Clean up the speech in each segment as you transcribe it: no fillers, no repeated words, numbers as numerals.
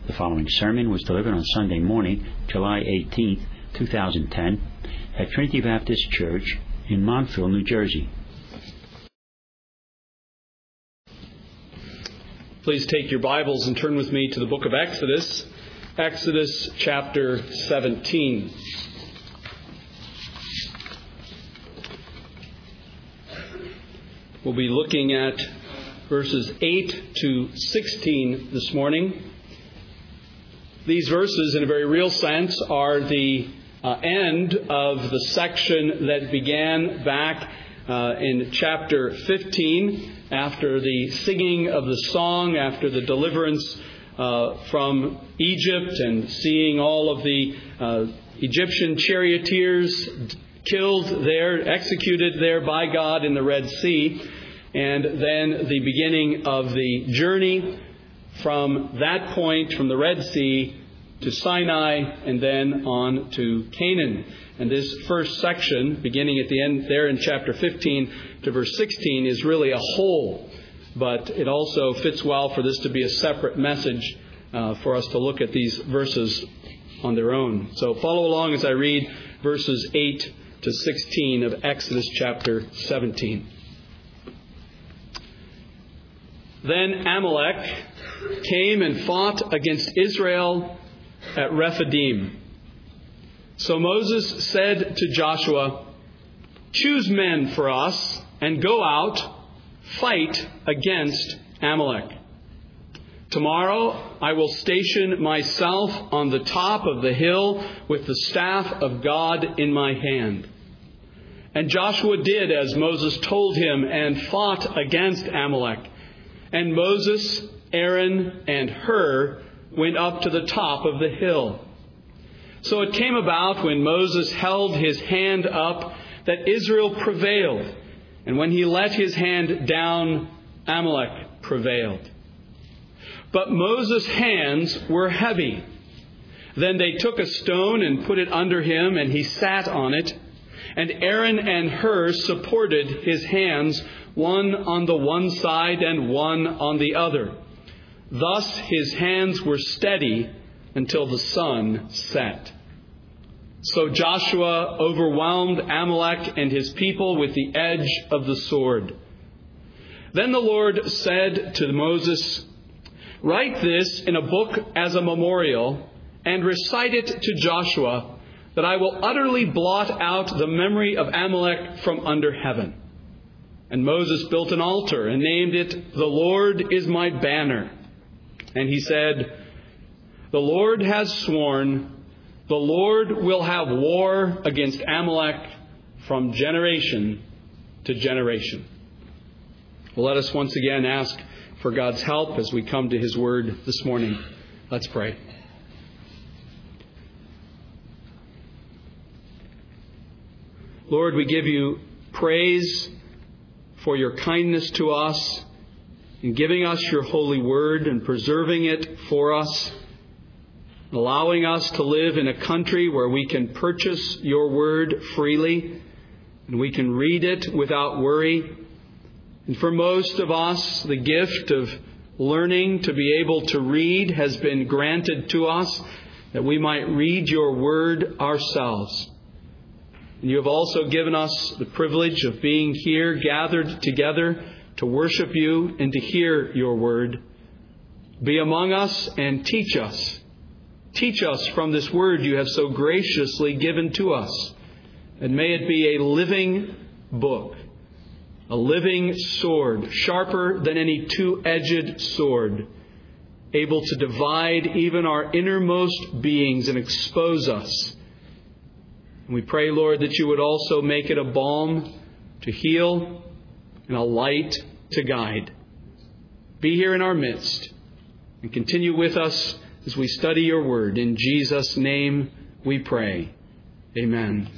The following sermon was delivered on Sunday morning, July 18, 2010, at Trinity Baptist Church in Montville, New Jersey. Please take your Bibles and turn with me to the book of Exodus, Exodus chapter 17. We'll be looking at verses 8 to 16 this morning. These verses, in a very real sense, are the end of the section that began back in chapter 15, after the singing of the song, after the deliverance from Egypt and seeing all of the Egyptian charioteers killed there, executed there by God in the Red Sea, and then the beginning of the journey from that point, from the Red Sea to Sinai, and then on to Canaan. And this first section, beginning at the end there in chapter 15 to verse 16, is really a whole. But it also fits well for this to be a separate message for us to look at these verses on their own. So follow along as I read verses 8 to 16 of Exodus chapter 17. Then Amalek came and fought against Israel at Rephidim. So Moses said to Joshua, "Choose men for us and go out, fight against Amalek. Tomorrow I will station myself on the top of the hill with the staff of God in my hand." And Joshua did as Moses told him and fought against Amalek. And Moses, Aaron, and Hur went up to the top of the hill. So it came about when Moses held his hand up that Israel prevailed. And when he let his hand down, Amalek prevailed. But Moses' hands were heavy. Then they took a stone and put it under him, and he sat on it. And Aaron and Hur supported his hands, one on the one side and one on the other. Thus his hands were steady until the sun set. So Joshua overwhelmed Amalek and his people with the edge of the sword. Then the Lord said to Moses, "Write this in a book as a memorial and recite it to Joshua, that I will utterly blot out the memory of Amalek from under heaven." And Moses built an altar and named it, "The Lord is my banner." And he said, "The Lord has sworn, the Lord will have war against Amalek from generation to generation." Well, let us once again ask for God's help as we come to His Word this morning. Let's pray. Lord, we give you praise for your kindness to us in giving us your holy word and preserving it for us, allowing us to live in a country where we can purchase your word freely and we can read it without worry. And for most of us, the gift of learning to be able to read has been granted to us, that we might read your word ourselves. And you have also given us the privilege of being here gathered together to worship you and to hear your word. Be among us and teach us. Teach us from this word you have so graciously given to us. And may it be a living book, a living sword, sharper than any two-edged sword, able to divide even our innermost beings and expose us. And we pray, Lord, that you would also make it a balm to heal and a light to guide. Be here in our midst and continue with us as we study your word. In Jesus' name we pray. Amen.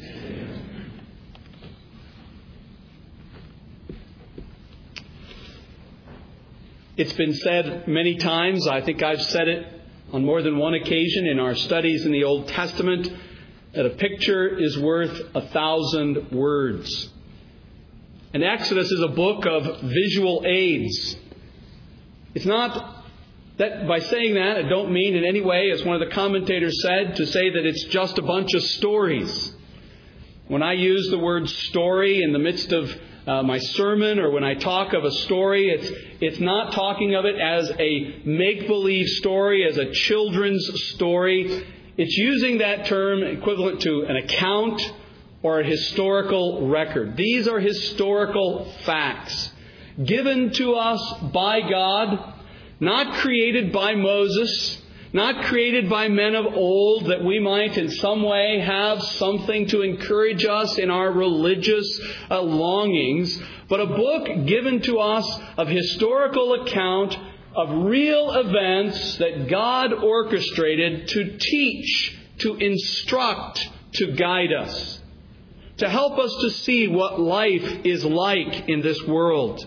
It's been said many times, I think I've said it on more than one occasion in our studies in the Old Testament, that a picture is worth 1,000 words. And Exodus is a book of visual aids. It's not That by saying that, I don't mean in any way, as one of the commentators said, to say that it's just a bunch of stories. When I use the word story in the midst of my sermon, or when I talk of a story, it's not talking of it as a make-believe story, as a children's story. It's using that term equivalent to an account or a historical record. These are historical facts given to us by God, not created by Moses, not created by men of old, that we might in some way have something to encourage us in our religious longings, but a book given to us of historical account of real events that God orchestrated to teach, to instruct, to guide us, to help us to see what life is like in this world.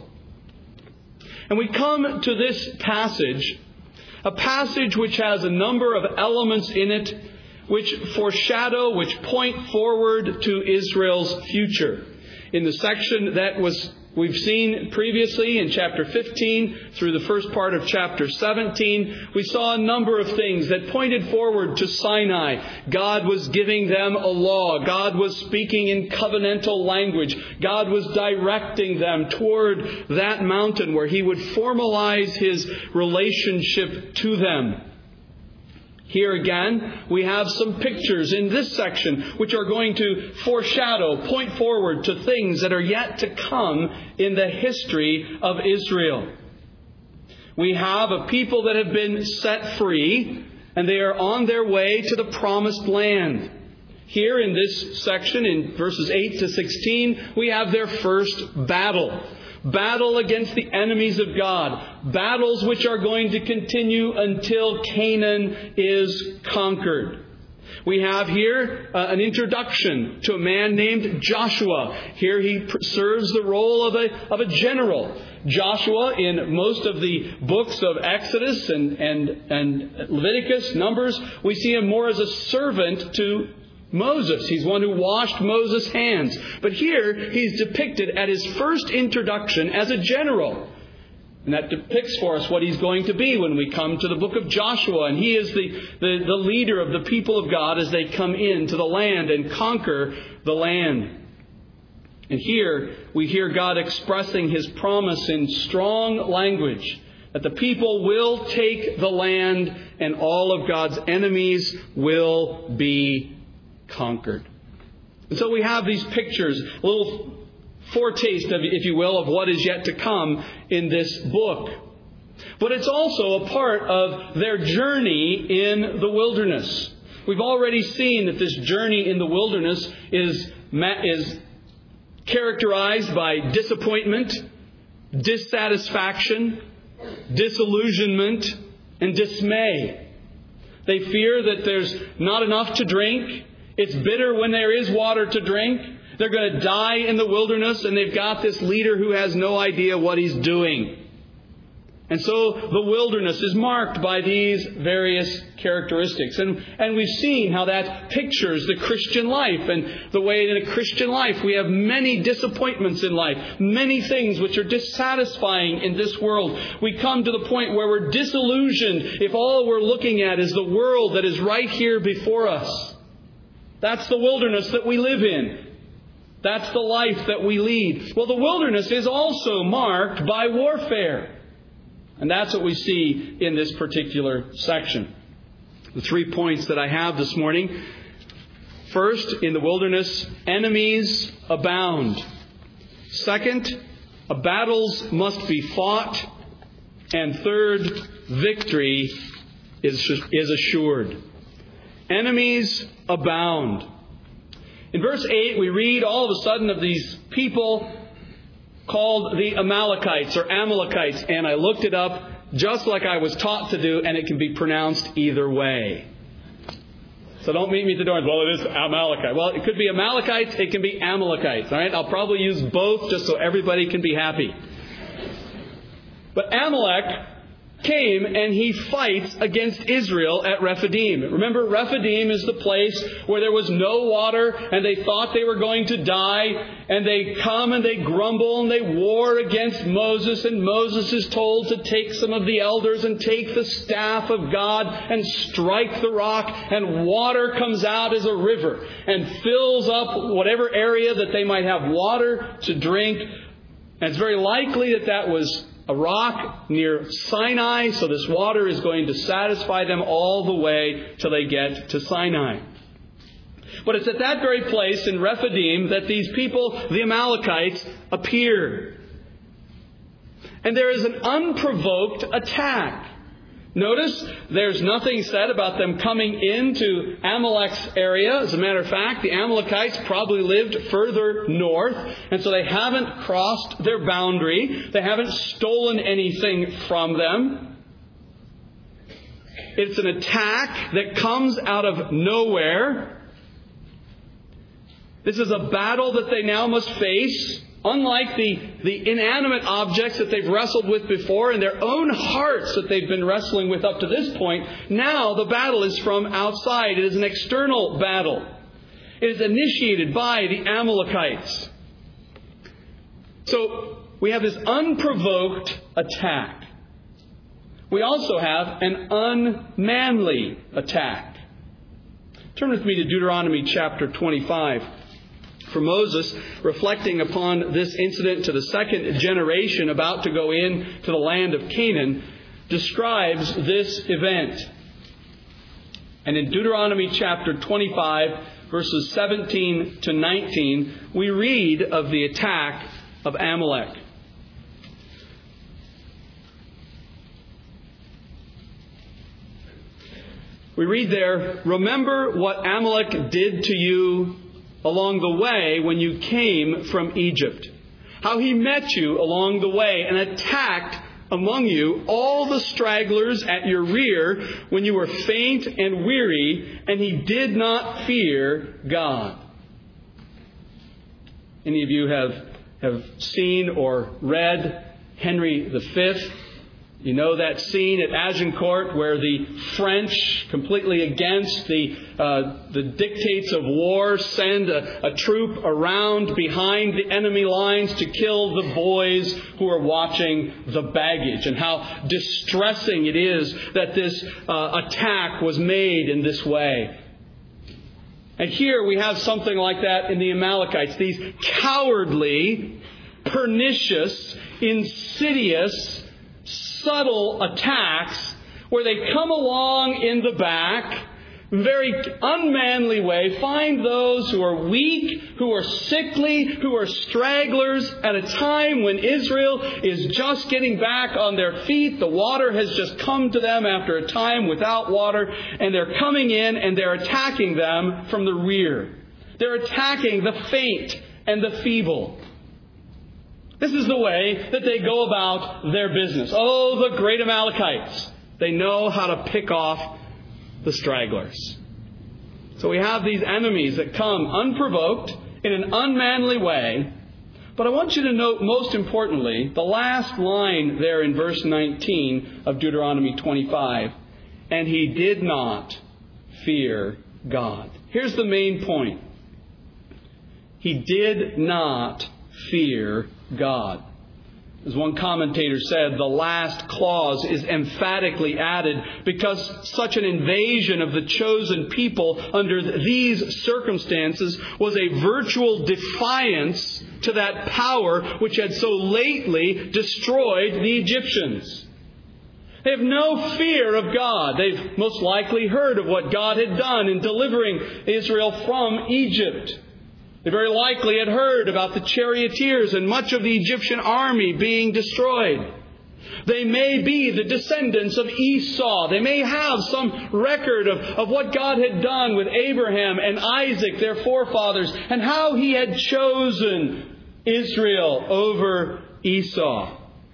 And we come to this passage, a passage which has a number of elements in it which foreshadow, which point forward to Israel's future. In the section that we've seen previously in chapter 15 through the first part of chapter 17, we saw a number of things that pointed forward to Sinai. God was giving them a law. God was speaking in covenantal language. God was directing them toward that mountain where He would formalize His relationship to them. Here again, we have some pictures in this section which are going to foreshadow, point forward to things that are yet to come in the history of Israel. We have a people that have been set free, and they are on their way to the promised land. Here in this section, in verses 8 to 16, we have their first battle. Battle against the enemies of God. Battles which are going to continue until Canaan is conquered. We have here an introduction to a man named Joshua. Here he serves the role of a general. Joshua, in most of the books of Exodus and Leviticus, Numbers, we see him more as a servant to Moses. He's one who washed Moses' hands. But here he's depicted at his first introduction as a general. And that depicts for us what he's going to be when we come to the book of Joshua. And he is the leader of the people of God as they come into the land and conquer the land. And here we hear God expressing His promise in strong language that the people will take the land and all of God's enemies will be conquered. And so we have these pictures, a little foretaste of, if you will, of what is yet to come in this book. But it's also a part of their journey in the wilderness. We've already seen that this journey in the wilderness is characterized by disappointment, dissatisfaction, disillusionment, and dismay. They fear that there's not enough to drink. It's bitter when there is water to drink. They're going to die in the wilderness, and they've got this leader who has no idea what he's doing. And so the wilderness is marked by these various characteristics. And we've seen how that pictures the Christian life, and the way in a Christian life we have many disappointments in life, many things which are dissatisfying in this world. We come to the point where we're disillusioned if all we're looking at is the world that is right here before us. That's the wilderness that we live in. That's the life that we lead. Well, the wilderness is also marked by warfare. And that's what we see in this particular section. The 3 points that I have this morning. First, in the wilderness, enemies abound. Second, battles must be fought. And third, victory is assured. Enemies abound. In verse 8, we read all of a sudden of these people called the Amalekites or Amalekites. And I looked it up just like I was taught to do, and it can be pronounced either way. So don't meet me at the door and, well, it is Amalekite. Well, it could be Amalekites, it can be Amalekites. All right? I'll probably use both just so everybody can be happy. But Amalek came and he fights against Israel at Rephidim. Remember, Rephidim is the place where there was no water and they thought they were going to die. And they come and they grumble and they war against Moses. And Moses is told to take some of the elders and take the staff of God and strike the rock. And water comes out as a river and fills up whatever area that they might have water to drink. And it's very likely that that was a rock near Sinai, so this water is going to satisfy them all the way till they get to Sinai. But it's at that very place in Rephidim that these people, the Amalekites, appear. And there is an unprovoked attack. Notice there's nothing said about them coming into Amalek's area. As a matter of fact, the Amalekites probably lived further north, and so they haven't crossed their boundary. They haven't stolen anything from them. It's an attack that comes out of nowhere. This is a battle that they now must face. Unlike the inanimate objects that they've wrestled with before in their own hearts that they've been wrestling with up to this point, now the battle is from outside. It is an external battle. It is initiated by the Amalekites. So we have this unprovoked attack. We also have an unmanly attack. Turn with me to Deuteronomy chapter 25. For Moses, reflecting upon this incident to the second generation about to go in to the land of Canaan, describes this event. And in Deuteronomy chapter 25, verses 17 to 19, we read of the attack of Amalek. We read there, "Remember what Amalek did to you along the way when you came from Egypt. How he met you along the way and attacked among you all the stragglers at your rear when you were faint and weary, and he did not fear God." Any of you have seen or read Henry V? You know that scene at Agincourt where the French, completely against the dictates of war, send a troop around behind the enemy lines to kill the boys who are watching the baggage. And how distressing it is that this attack was made in this way. And here we have something like that in the Amalekites. These cowardly, pernicious, insidious, subtle attacks where they come along in the back, very unmanly way, find those who are weak, who are sickly, who are stragglers at a time when Israel is just getting back on their feet. The water has just come to them after a time without water, and they're coming in and they're attacking them from the rear. They're attacking the faint and the feeble. This is the way that they go about their business. Oh, the great Amalekites. They know how to pick off the stragglers. So we have these enemies that come unprovoked in an unmanly way. But I want you to note, most importantly, the last line there in verse 19 of Deuteronomy 25. "And he did not fear God." Here's the main point. He did not fear God. As one commentator said, the last clause is emphatically added because such an invasion of the chosen people under these circumstances was a virtual defiance to that power which had so lately destroyed the Egyptians. They have no fear of God. They've most likely heard of what God had done in delivering Israel from Egypt. They very likely had heard about the charioteers and much of the Egyptian army being destroyed. They may be the descendants of Esau. They may have some record of what God had done with Abraham and Isaac, their forefathers, and how he had chosen Israel over Esau.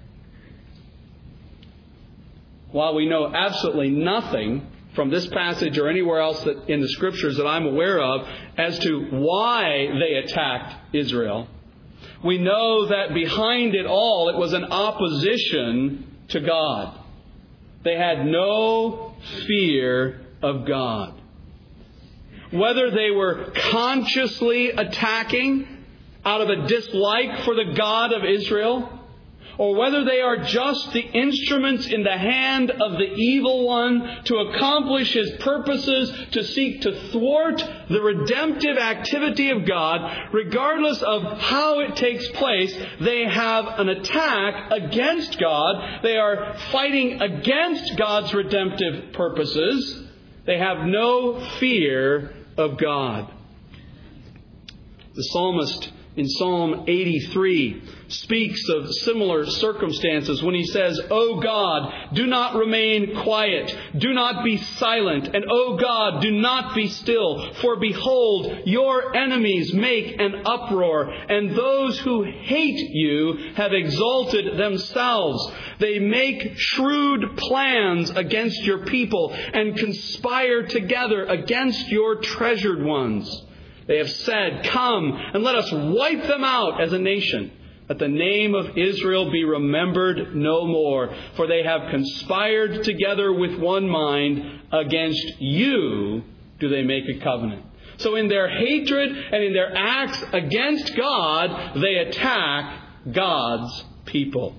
While we know absolutely nothing from this passage or anywhere else that in the Scriptures that I'm aware of as to why they attacked Israel, we know that behind it all it was an opposition to God. They had no fear of God. Whether they were consciously attacking out of a dislike for the God of Israel, or whether they are just the instruments in the hand of the evil one to accomplish his purposes, to seek to thwart the redemptive activity of God, regardless of how it takes place, they have an attack against God. They are fighting against God's redemptive purposes. They have no fear of God. The psalmist in Psalm 83 speaks of similar circumstances when he says, O God, do not remain quiet, do not be silent, and O God, do not be still, for behold, your enemies make an uproar, and those who hate you have exalted themselves. They make shrewd plans against your people and conspire together against your treasured ones. They have said, come and let us wipe them out as a nation, that the name of Israel be remembered no more. For they have conspired together with one mind. Against you do they make a covenant. So in their hatred and in their acts against God, they attack God's people.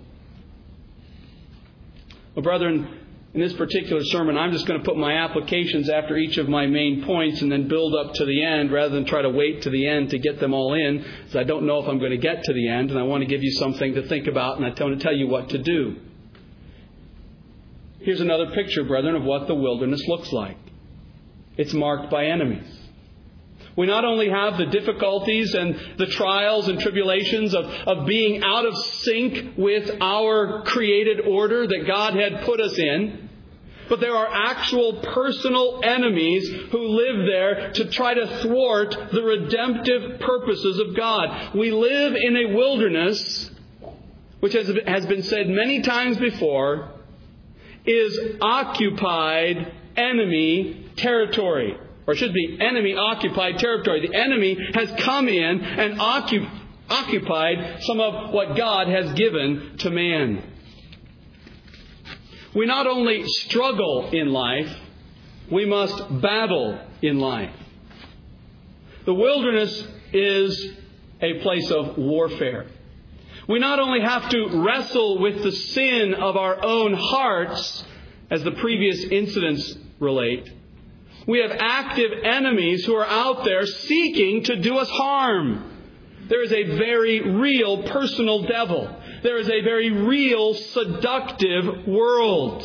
Well, brethren, in this particular sermon, I'm just going to put my applications after each of my main points and then build up to the end rather than try to wait to the end to get them all in, because I don't know if I'm going to get to the end, and I want to give you something to think about, and I want to tell you what to do. Here's another picture, brethren, of what the wilderness looks like. It's marked by enemies. We not only have the difficulties and the trials and tribulations of being out of sync with our created order that God had put us in, but there are actual personal enemies who live there to try to thwart the redemptive purposes of God. We live in a wilderness, which has been said many times before, is occupied enemy territory. Or it should be enemy-occupied territory. The enemy has come in and occupied some of what God has given to man. We not only struggle in life, we must battle in life. The wilderness is a place of warfare. We not only have to wrestle with the sin of our own hearts, as the previous incidents relate. We have active enemies who are out there seeking to do us harm. There is a very real personal devil. There is a very real seductive world.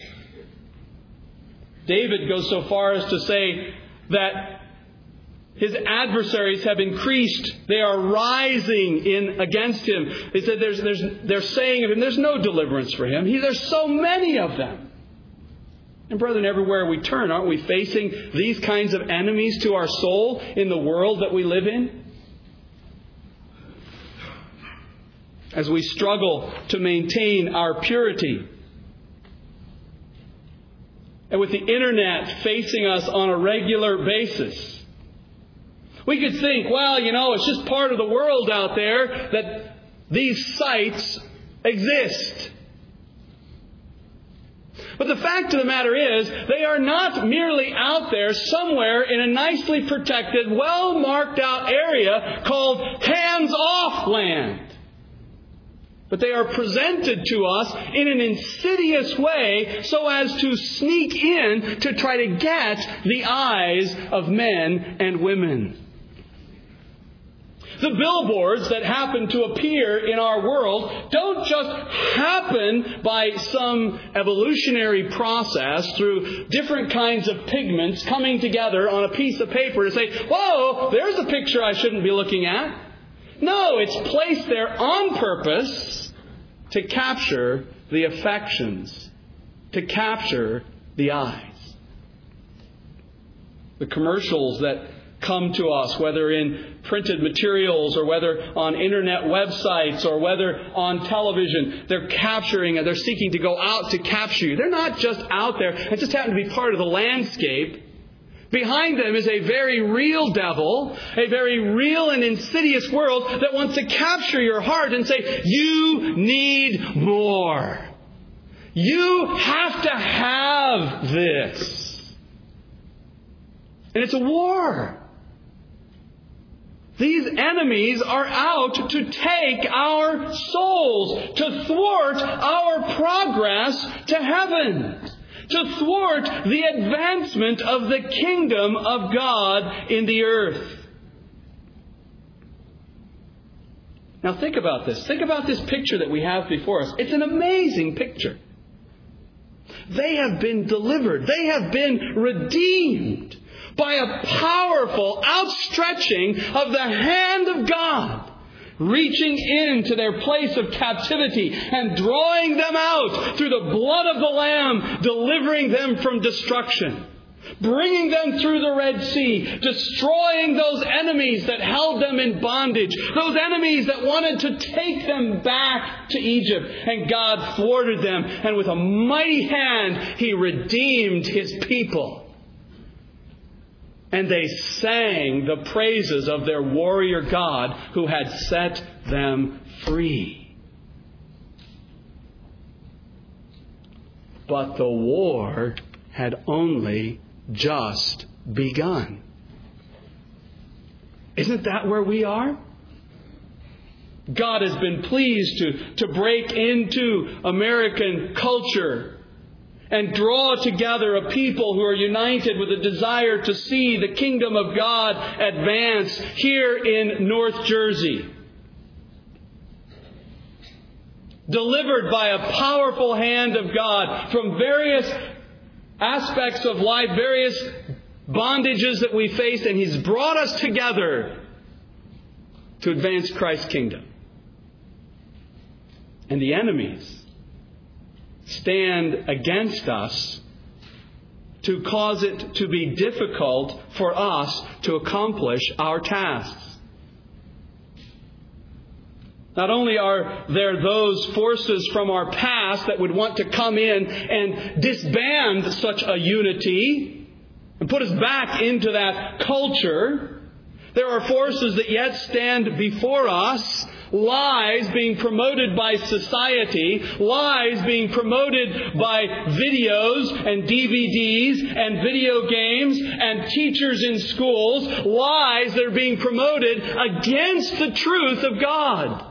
David goes so far as to say that his adversaries have increased. They are rising in against him. They said they're saying of him, there's no deliverance for him. There's so many of them. And brethren, everywhere we turn, aren't we facing these kinds of enemies to our soul in the world that we live in? As we struggle to maintain our purity. And with the internet facing us on a regular basis. We could think, well, it's just part of the world out there that these sites exist. But the fact of the matter is, they are not merely out there somewhere in a nicely protected, well-marked out area called hands-off land. But they are presented to us in an insidious way so as to sneak in to try to get the eyes of men and women. The billboards that happen to appear in our world don't just happen by some evolutionary process through different kinds of pigments coming together on a piece of paper to say, whoa, there's a picture I shouldn't be looking at. No, it's placed there on purpose to capture the affections, to capture the eyes. The commercials that come to us, whether in printed materials or whether on internet websites or whether on television, they're seeking to go out to capture you. They're not just out there and just happen to be part of the landscape. Behind them is a very real devil, a very real and insidious world that wants to capture your heart and say, you need more. You have to have this. And it's a war. These enemies are out to take our souls, to thwart our progress to heaven, to thwart the advancement of the kingdom of God in the earth. Now think about this. Think about this picture that we have before us. It's an amazing picture. They have been delivered. They have been redeemed by a powerful outstretching of the hand of God, reaching into their place of captivity and drawing them out through the blood of the Lamb, delivering them from destruction, bringing them through the Red Sea, destroying those enemies that held them in bondage, those enemies that wanted to take them back to Egypt. And God thwarted them, and with a mighty hand, He redeemed His people. And they sang the praises of their warrior God who had set them free. But the war had only just begun. Isn't that where we are? God has been pleased to break into American culture and draw together a people who are united with a desire to see the kingdom of God advance here in North Jersey. Delivered by a powerful hand of God from various aspects of life, various bondages that we face, and He's brought us together to advance Christ's kingdom. And the enemies stand against us to cause it to be difficult for us to accomplish our tasks. Not only are there those forces from our past that would want to come in and disband such a unity and put us back into that culture, there are forces that yet stand before us. Lies being promoted by society, lies being promoted by videos and DVDs and video games and teachers in schools, lies that are being promoted against the truth of God,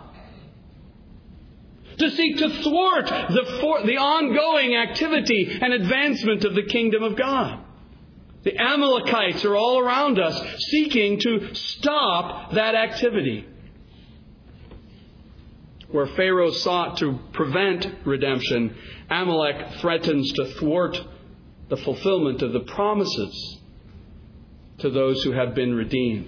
to seek to thwart the ongoing activity and advancement of the kingdom of God. The Amalekites are all around us, seeking to stop that activity. Where Pharaoh sought to prevent redemption, Amalek threatens to thwart the fulfillment of the promises to those who have been redeemed.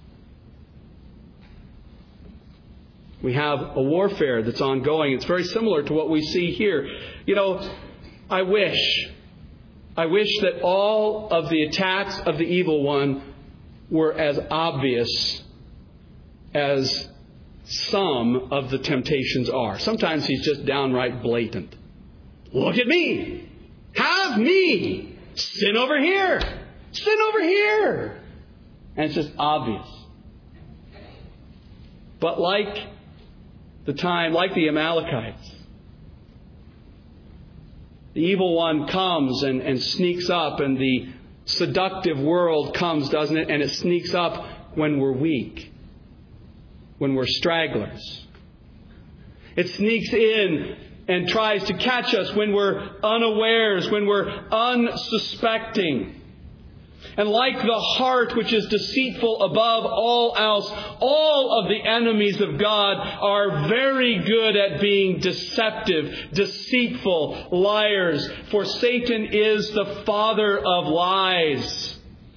We have a warfare that's ongoing. It's very similar to what we see here. You know, I wish that all of the attacks of the evil one were as obvious as some of the temptations are. Sometimes he's just downright blatant. Look at me. Have me. Sin over here. Sin over here. And it's just obvious. But like the Amalekites, the evil one comes and sneaks up, and the seductive world comes, doesn't it? And it sneaks up when we're weak. When we're stragglers. It sneaks in and tries to catch us when we're unawares, when we're unsuspecting. And like the heart, which is deceitful above all else, all of the enemies of God are very good at being deceptive, deceitful, liars. For Satan is the father of lies.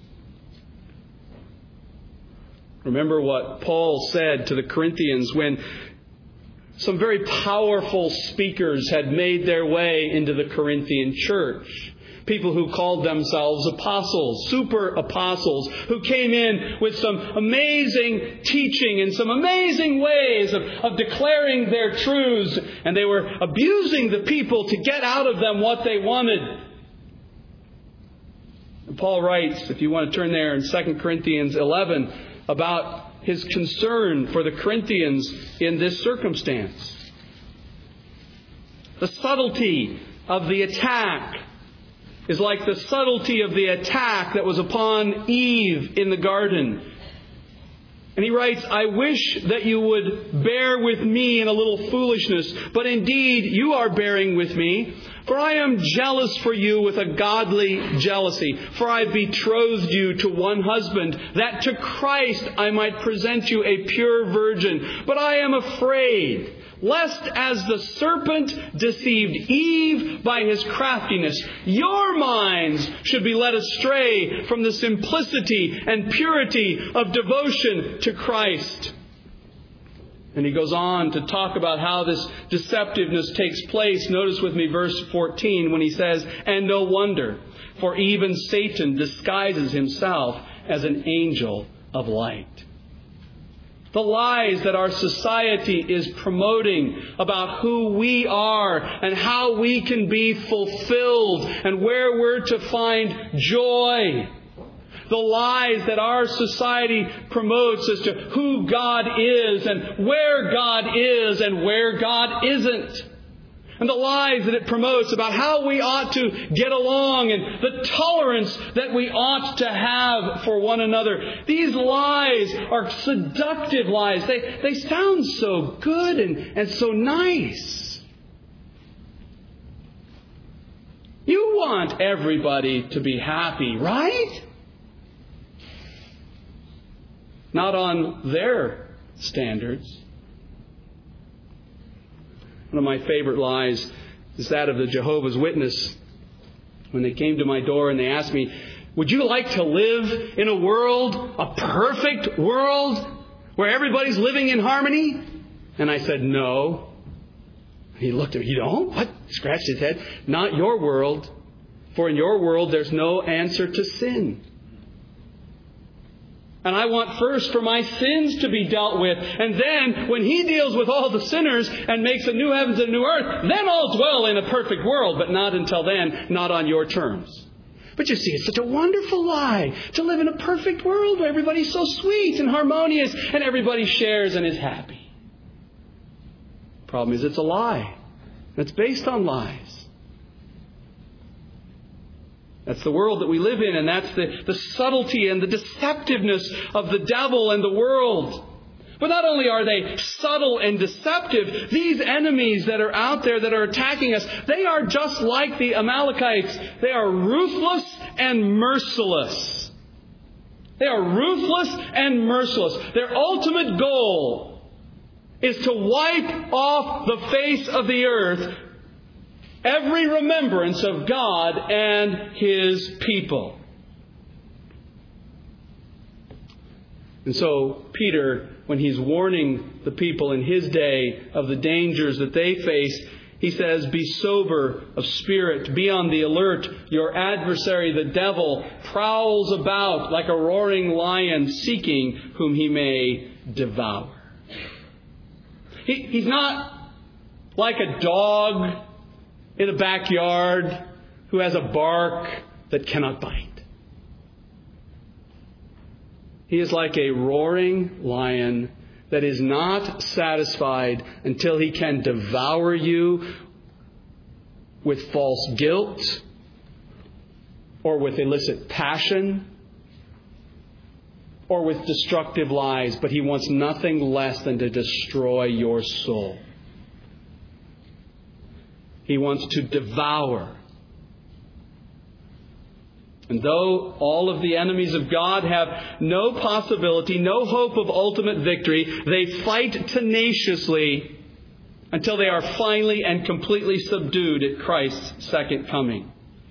Remember what Paul said to the Corinthians when some very powerful speakers had made their way into the Corinthian church. People who called themselves apostles, super apostles, who came in with some amazing teaching and some amazing ways of declaring their truths. And they were abusing the people to get out of them what they wanted. And Paul writes, if you want to turn there in 2 Corinthians 11, about his concern for the Corinthians in this circumstance. The subtlety of the attack is like the subtlety of the attack that was upon Eve in the garden. And he writes, I wish that you would bear with me in a little foolishness, but indeed you are bearing with me. For I am jealous for you with a godly jealousy. For I betrothed you to one husband, that to Christ I might present you a pure virgin. But I am afraid, lest as the serpent deceived Eve by his craftiness, your minds should be led astray from the simplicity and purity of devotion to Christ. And he goes on to talk about how this deceptiveness takes place. Notice with me verse 14 when he says, and no wonder, for even Satan disguises himself as an angel of light. The lies that our society is promoting about who we are and how we can be fulfilled and where we're to find joy. The lies that our society promotes as to who God is and where God is and where God isn't. And the lies that it promotes about how we ought to get along and the tolerance that we ought to have for one another. These lies are seductive lies. They sound so good and so nice. You want everybody to be happy, right? Not on their standards. One of my favorite lies is that of the Jehovah's Witness. When they came to my door and they asked me, would you like to live in a world, a perfect world, where everybody's living in harmony? And I said, no. He looked at me, you don't? What? Scratched his head. Not your world. For in your world there's no answer to sin. And I want first for my sins to be dealt with. And then, when He deals with all the sinners and makes a new heavens and a new earth, then I'll dwell in a perfect world. But not until then, not on your terms. But you see, it's such a wonderful lie to live in a perfect world where everybody's so sweet and harmonious and everybody shares and is happy. Problem is, it's a lie. It's based on lies. That's the world that we live in, and that's the subtlety and the deceptiveness of the devil and the world. But not only are they subtle and deceptive, these enemies that are out there that are attacking us, they are just like the Amalekites. They are ruthless and merciless. They are ruthless and merciless. Their ultimate goal is to wipe off the face of the earth every remembrance of God and His people. And so Peter, when he's warning the people in his day of the dangers that they face, he says, be sober of spirit, be on the alert. Your adversary, the devil, prowls about like a roaring lion, seeking whom he may devour. He's not like a dog in the backyard who has a bark that cannot bite. He is like a roaring lion that is not satisfied until he can devour you with false guilt or with illicit passion or with destructive lies, but he wants nothing less than to destroy your soul. He wants to devour. And though all of the enemies of God have no possibility, no hope of ultimate victory, they fight tenaciously until they are finally and completely subdued at Christ's second coming.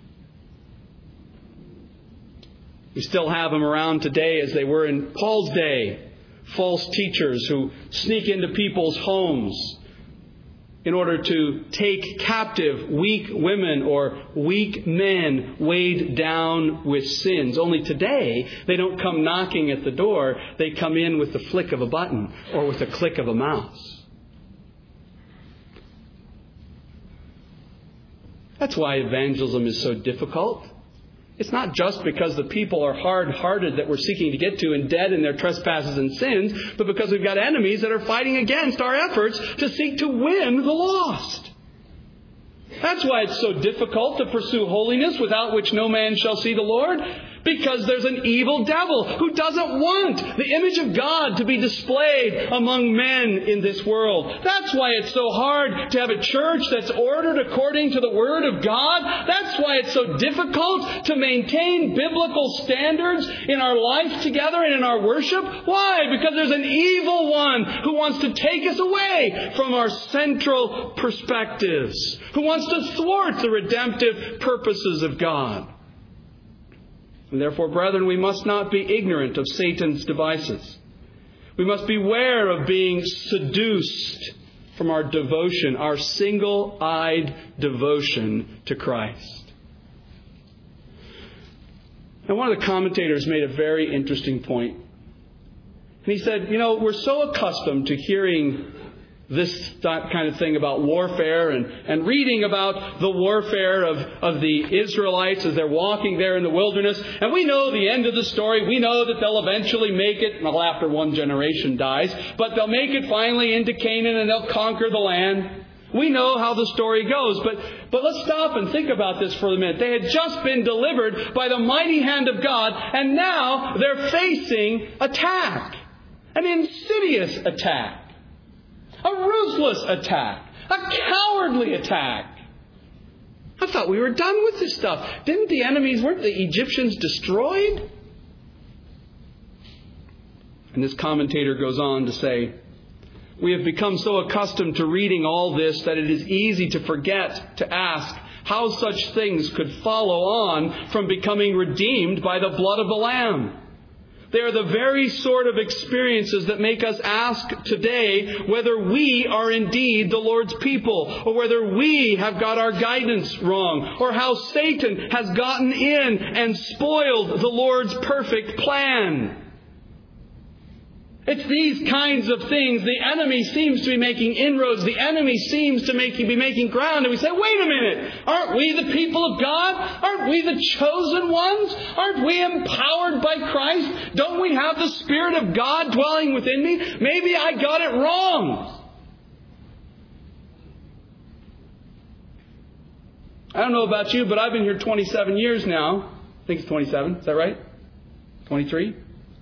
We still have them around today as they were in Paul's day. False teachers who sneak into people's homes in order to take captive weak women or weak men weighed down with sins. Only today, they don't come knocking at the door. They come in with the flick of a button or with the click of a mouse. That's why evangelism is so difficult. It's not just because the people are hard-hearted that we're seeking to get to and dead in their trespasses and sins, but because we've got enemies that are fighting against our efforts to seek to win the lost. That's why it's so difficult to pursue holiness, without which no man shall see the Lord. Because there's an evil devil who doesn't want the image of God to be displayed among men in this world. That's why it's so hard to have a church that's ordered according to the Word of God. That's why it's so difficult to maintain biblical standards in our life together and in our worship. Why? Because there's an evil one who wants to take us away from our central perspectives, who wants to thwart the redemptive purposes of God. And therefore, brethren, we must not be ignorant of Satan's devices. We must beware of being seduced from our devotion, our single-eyed devotion to Christ. Now, one of the commentators made a very interesting point. And he said, we're so accustomed to hearing this kind of thing about warfare and reading about the warfare of the Israelites as they're walking there in the wilderness. And we know the end of the story. We know that they'll eventually make it, well, after one generation dies, but they'll make it finally into Canaan and they'll conquer the land. We know how the story goes, but let's stop and think about this for a minute. They had just been delivered by the mighty hand of God, and now they're facing attack. An insidious attack. A ruthless attack. A cowardly attack. I thought we were done with this stuff. Weren't the Egyptians destroyed? And this commentator goes on to say, we have become so accustomed to reading all this that it is easy to forget to ask how such things could follow on from becoming redeemed by the blood of the Lamb. They are the very sort of experiences that make us ask today whether we are indeed the Lord's people, or whether we have got our guidance wrong, or how Satan has gotten in and spoiled the Lord's perfect plan. It's these kinds of things. The enemy seems to be making inroads. The enemy seems to be making ground. And we say, wait a minute. Aren't we the people of God? Aren't we the chosen ones? Aren't we empowered by Christ? Don't we have the Spirit of God dwelling within me? Maybe I got it wrong. I don't know about you, but I've been here 27 years now. I think it's 27. Is that right? 23?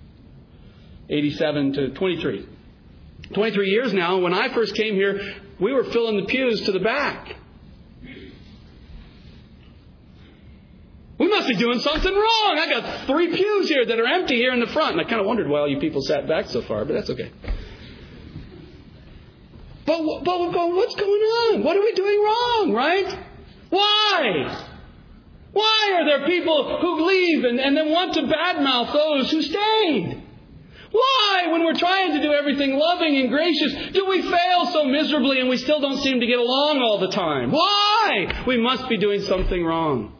87 to 23. 23 years now. When I first came here, we were filling the pews to the back. We must be doing something wrong. I got 3 pews here that are empty here in the front. And I kind of wondered why all you people sat back so far, but that's okay. But what's going on? What are we doing wrong, right? Why? Why are there people who leave and then want to badmouth those who stayed? Why, when we're trying to do everything loving and gracious, do we fail so miserably and we still don't seem to get along all the time? Why? We must be doing something wrong.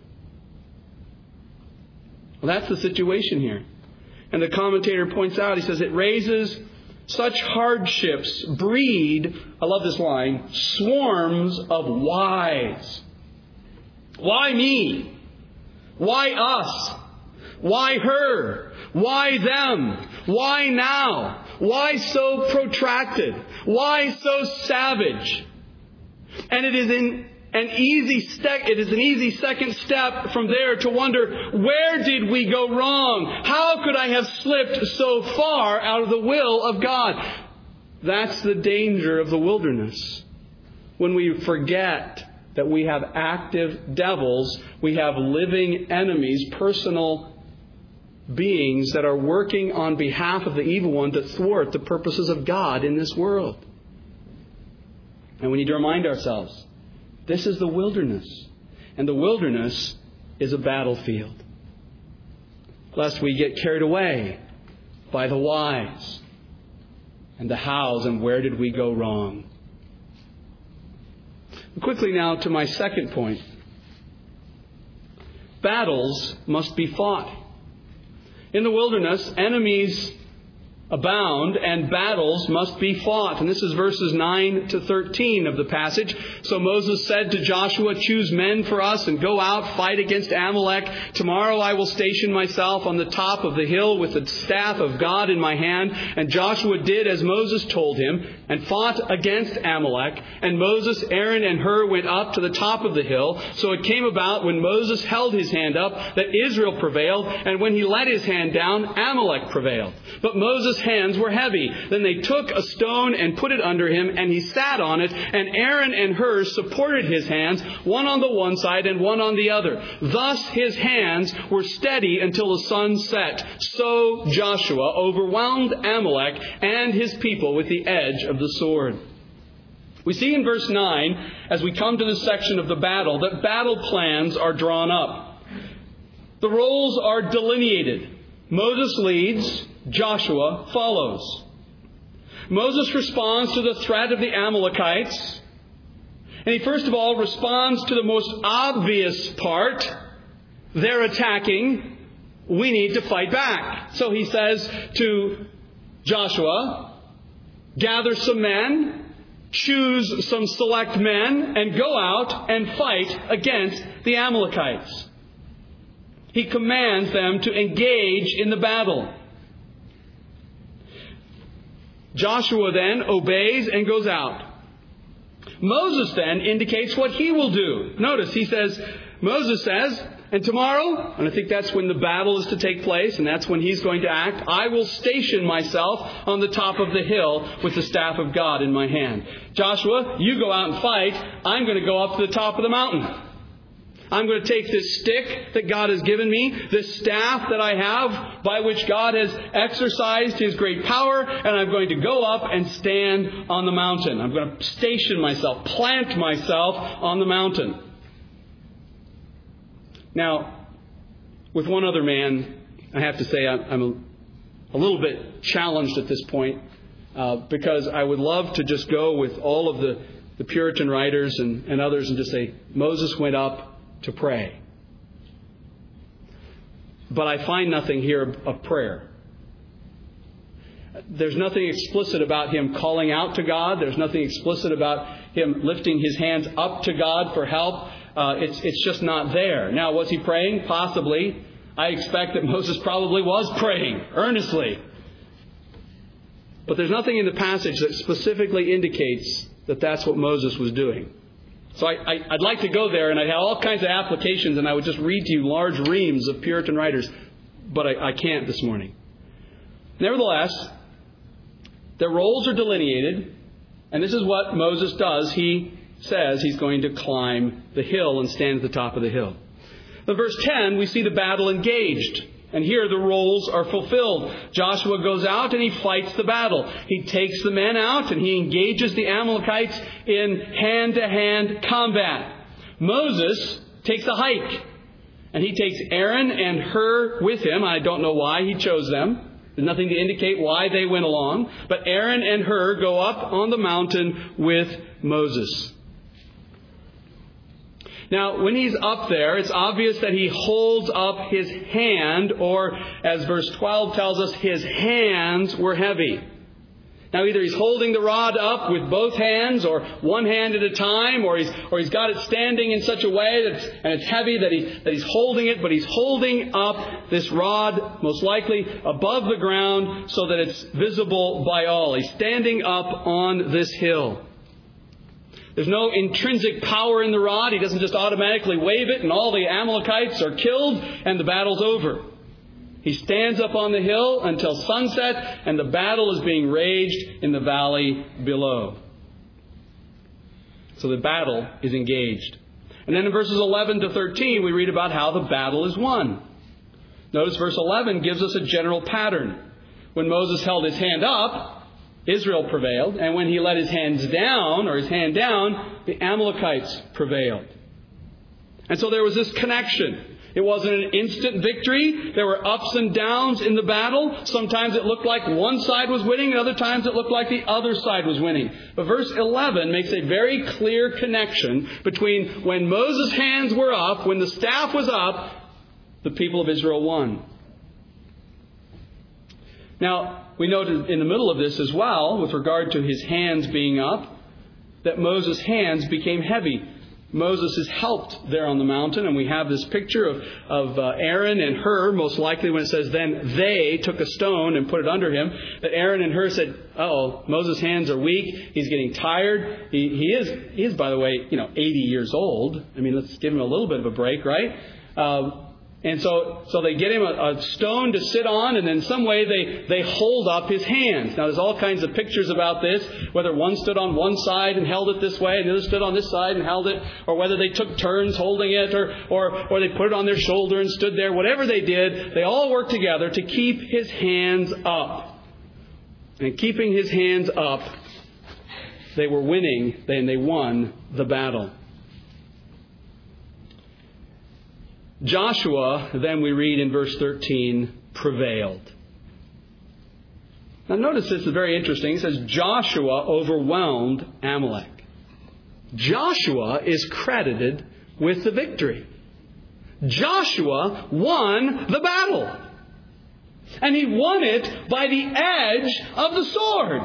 Well, that's the situation here. And the commentator points out, he says, it raises such hardships, breed, I love this line, swarms of whys. Why me? Why us? Why her? Why them? Why now? Why so protracted? Why so savage? And it is an easy second step from there to wonder, where did we go wrong? How could I have slipped so far out of the will of God? That's the danger of the wilderness. When we forget that we have active devils, we have living enemies, personal beings that are working on behalf of the evil one to thwart the purposes of God in this world. And we need to remind ourselves, this is the wilderness. And the wilderness is a battlefield. Lest we get carried away by the whys and the hows and where did we go wrong. Quickly now to my second point. Battles must be fought. In the wilderness, enemies abound, and battles must be fought. And this is verses 9 to 13 of the passage. So Moses said to Joshua, "Choose men for us and go out, fight against Amalek. Tomorrow I will station myself on the top of the hill with the staff of God in my hand." And Joshua did as Moses told him and fought against Amalek. And Moses, Aaron, and Hur went up to the top of the hill. So it came about when Moses held his hand up that Israel prevailed, and when he let his hand down, Amalek prevailed. But Moses' hands were heavy. Then they took a stone and put it under him, and he sat on it, and Aaron and Hur supported his hands, one on the one side and one on the other. Thus his hands were steady until the sun set. So Joshua overwhelmed Amalek and his people with the edge of the sword. We see in verse 9, as we come to this section of the battle, that battle plans are drawn up. The roles are delineated. Moses leads, Joshua follows. Moses responds to the threat of the Amalekites. And he first of all responds to the most obvious part. They're attacking. We need to fight back. So he says to Joshua, "Gather some men, choose some select men, and go out and fight against the Amalekites." He commands them to engage in the battle. Joshua then obeys and goes out. Moses then indicates what he will do. Notice, Moses says, "And tomorrow," and I think that's when the battle is to take place, and that's when he's going to act, "I will station myself on the top of the hill with the staff of God in my hand." Joshua, you go out and fight. I'm going to go up to the top of the mountain. I'm going to take this stick that God has given me, this staff that I have by which God has exercised His great power, and I'm going to go up and stand on the mountain. I'm going to station myself, plant myself on the mountain. Now, with one other man, I have to say I'm a little bit challenged at this point because I would love to just go with all of the Puritan writers and others and just say, Moses went up to pray. But I find nothing here of prayer. There's nothing explicit about him calling out to God. There's nothing explicit about him lifting his hands up to God for help. It's just not there. Now, was he praying? Possibly. I expect that Moses probably was praying earnestly. But there's nothing in the passage that specifically indicates that that's what Moses was doing. So I'd like to go there, and I'd have all kinds of applications, and I would just read to you large reams of Puritan writers. But I can't this morning. Nevertheless, their roles are delineated, and this is what Moses does. He says he's going to climb the hill and stand at the top of the hill. In verse 10, we see the battle engaged. And here the roles are fulfilled. Joshua goes out and he fights the battle. He takes the men out and he engages the Amalekites in hand-to-hand combat. Moses takes a hike. And he takes Aaron and Hur with him. I don't know why he chose them. There's nothing to indicate why they went along. But Aaron and Hur go up on the mountain with Moses. Now, when he's up there, it's obvious that he holds up his hand, or as verse 12 tells us, his hands were heavy. Now, either he's holding the rod up with both hands, or one hand at a time, or he's got it standing in such a way and it's heavy that he's holding it, but he's holding up this rod, most likely above the ground, so that it's visible by all. He's standing up on this hill. There's no intrinsic power in the rod. He doesn't just automatically wave it and all the Amalekites are killed and the battle's over. He stands up on the hill until sunset, and the battle is being raged in the valley below. So the battle is engaged. And then in verses 11 to 13, we read about how the battle is won. Notice verse 11 gives us a general pattern. When Moses held his hand up, Israel prevailed, and when he let his hand down, the Amalekites prevailed. And so there was this connection. It wasn't an instant victory. There were ups and downs in the battle. Sometimes it looked like one side was winning, and other times it looked like the other side was winning. But verse 11 makes a very clear connection between when Moses' hands were up, when the staff was up, the people of Israel won. Now, we note in the middle of this as well, with regard to his hands being up, that Moses' hands became heavy. Moses is helped there on the mountain, and we have this picture of Aaron and Hur, most likely when it says, then they took a stone and put it under him, that Aaron and Hur said, uh-oh, Moses' hands are weak, he's getting tired. He is, by the way, 80 years old. I mean, let's give him a little bit of a break, right? And so they get him a stone to sit on, and in some way they hold up his hands. Now, there's all kinds of pictures about this, whether one stood on one side and held it this way, and the other stood on this side and held it, or whether they took turns holding it, or they put it on their shoulder and stood there. Whatever they did, they all worked together to keep his hands up. And keeping his hands up, they were winning, and they won the battle. Joshua, then we read in verse 13, prevailed. Now notice this is very interesting. It says Joshua overwhelmed Amalek. Joshua is credited with the victory. Joshua won the battle. And he won it by the edge of the sword.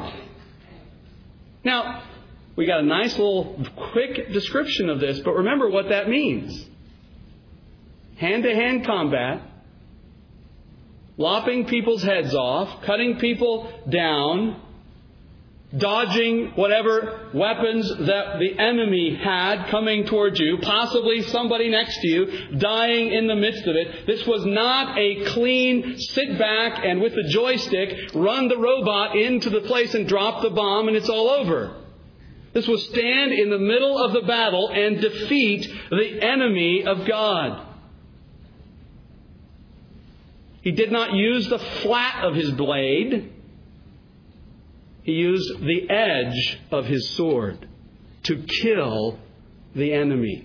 Now, we got a nice little quick description of this, but remember what that means. Hand-to-hand combat, lopping people's heads off, cutting people down, dodging whatever weapons that the enemy had coming towards you, possibly somebody next to you, dying in the midst of it. This was not a clean sit back and with the joystick run the robot into the place and drop the bomb and it's all over. This was stand in the middle of the battle and defeat the enemy of God. He did not use the flat of his blade. He used the edge of his sword to kill the enemy.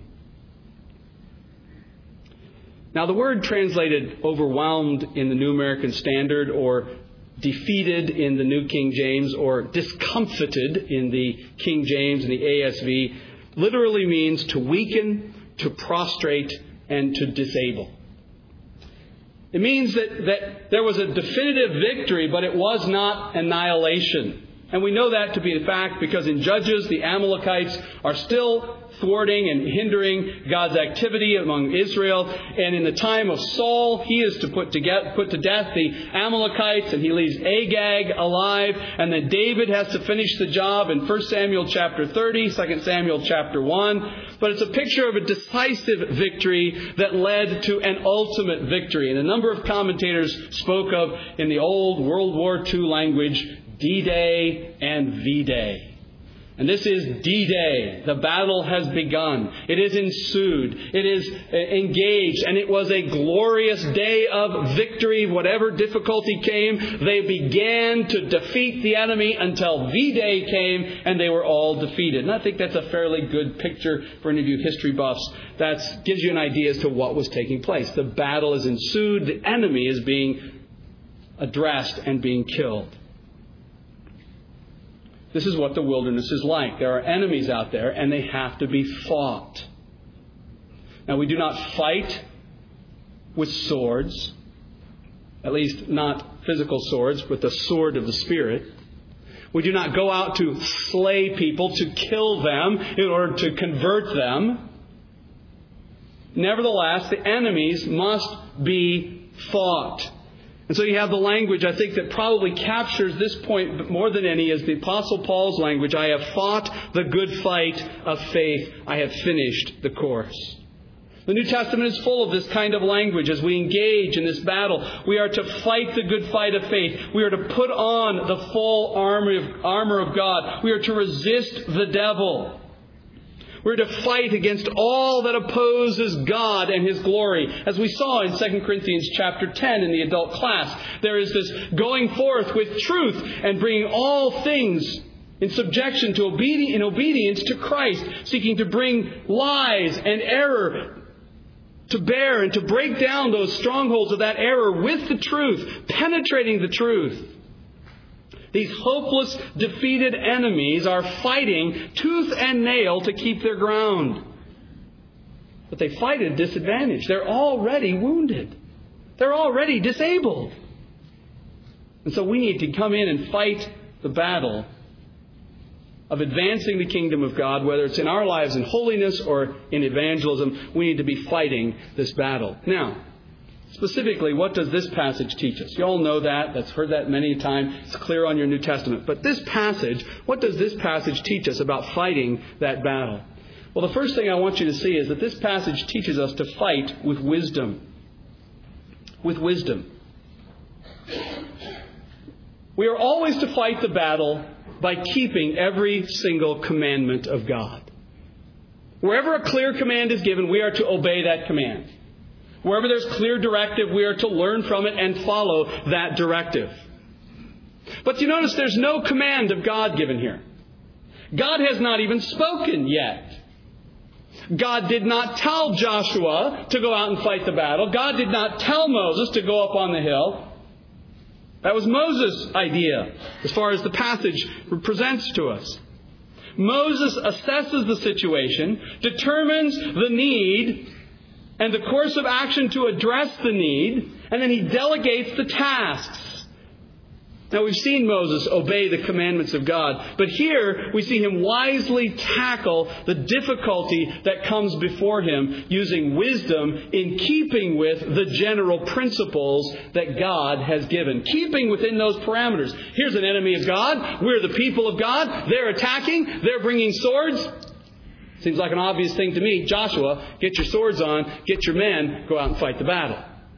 Now, the word translated overwhelmed in the New American Standard, or defeated in the New King James, or discomfited in the King James and the ASV, literally means to weaken, to prostrate, and to disable. It means that there was a definitive victory, but it was not annihilation. And we know that to be the fact because in Judges, the Amalekites are still thwarting and hindering God's activity among Israel. And in the time of Saul, he is to put to death the Amalekites, and he leaves Agag alive. And then David has to finish the job in 1 Samuel chapter 30, 2 Samuel chapter 1. But it's a picture of a decisive victory that led to an ultimate victory. And a number of commentators spoke of, in the old World War II language, D-Day and V-Day. And this is D-Day. The battle has begun. It is ensued. It is engaged. And it was a glorious day of victory. Whatever difficulty came, they began to defeat the enemy until V-Day came and they were all defeated. And I think that's a fairly good picture for any of you history buffs. That gives you an idea as to what was taking place. The battle is ensued. The enemy is being addressed and being killed. This is what the wilderness is like. There are enemies out there, and they have to be fought. Now, we do not fight with swords, at least not physical swords, but the sword of the Spirit. We do not go out to slay people, to kill them in order to convert them. Nevertheless, the enemies must be fought. And so you have the language, I think, that probably captures this point more than any is the Apostle Paul's language. I have fought the good fight of faith. I have finished the course. The New Testament is full of this kind of language. As we engage in this battle, we are to fight the good fight of faith. We are to put on the full armor of God. We are to resist the devil. We're to fight against all that opposes God and His glory. As we saw in 2 Corinthians chapter 10 in the adult class, there is this going forth with truth and bringing all things in subjection to obedience to Christ, seeking to bring lies and error to bear and to break down those strongholds of that error with the truth, penetrating the truth. These hopeless, defeated enemies are fighting tooth and nail to keep their ground. But they fight at a disadvantage. They're already wounded. They're already disabled. And so we need to come in and fight the battle of advancing the kingdom of God, whether it's in our lives in holiness or in evangelism. We need to be fighting this battle. Now, specifically, what does this passage teach us? You all know that. That's heard that many times. It's clear on your New Testament. But this passage, what does this passage teach us about fighting that battle? Well, the first thing I want you to see is that this passage teaches us to fight with wisdom. With wisdom. We are always to fight the battle by keeping every single commandment of God. Wherever a clear command is given, we are to obey that command. Wherever there's clear directive, we are to learn from it and follow that directive. But you notice there's no command of God given here. God has not even spoken yet. God did not tell Joshua to go out and fight the battle. God did not tell Moses to go up on the hill. That was Moses' idea as far as the passage presents to us. Moses assesses the situation, determines the need and the course of action to address the need, and then he delegates the tasks. Now, we've seen Moses obey the commandments of God, but here we see him wisely tackle the difficulty that comes before him using wisdom in keeping with the general principles that God has given. Keeping within those parameters. Here's an enemy of God. We're the people of God. They're attacking. They're bringing swords. Seems like an obvious thing to me. Joshua, get your swords on, get your men, go out and fight the battle.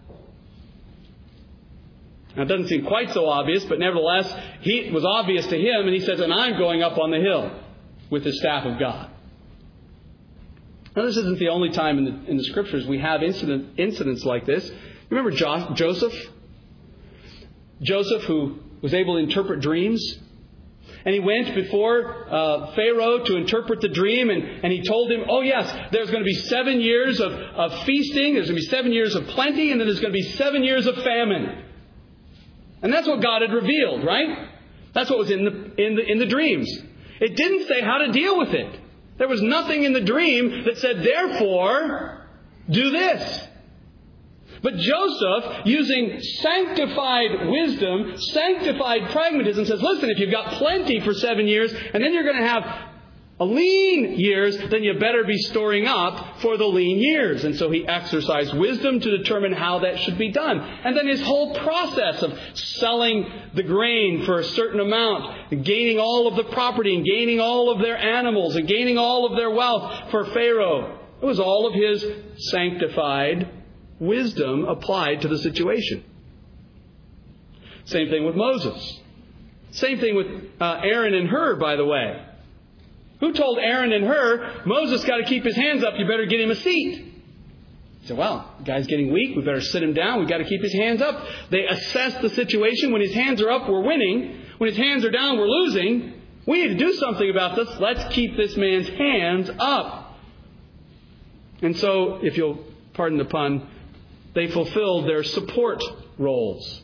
Now, it doesn't seem quite so obvious, but nevertheless, it was obvious to him, and he says, and I'm going up on the hill with the staff of God. Now, this isn't the only time in the Scriptures we have incidents like this. Remember Joseph? Joseph, who was able to interpret dreams. And he went before Pharaoh to interpret the dream, and he told him, oh yes, there's going to be 7 years of feasting, there's going to be 7 years of plenty, and then there's going to be 7 years of famine. And that's what God had revealed, right? That's what was in the dreams. It didn't say how to deal with it. There was nothing in the dream that said, therefore, do this. But Joseph, using sanctified wisdom, sanctified pragmatism, says, listen, if you've got plenty for 7 years, and then you're going to have a lean years, then you better be storing up for the lean years. And so he exercised wisdom to determine how that should be done. And then his whole process of selling the grain for a certain amount, and gaining all of the property, and gaining all of their animals, and gaining all of their wealth for Pharaoh. It was all of his sanctified wisdom applied to the situation. Same thing with Moses. Same thing with Aaron and Hur, by the way. Who told Aaron and Hur, Moses got to keep his hands up, you better get him a seat? He said, well, the guy's getting weak, we better sit him down, we've got to keep his hands up. They assess the situation. When his hands are up, we're winning. When his hands are down, we're losing. We need to do something about this. Let's keep this man's hands up. And so, if you'll pardon the pun, they fulfilled their support roles.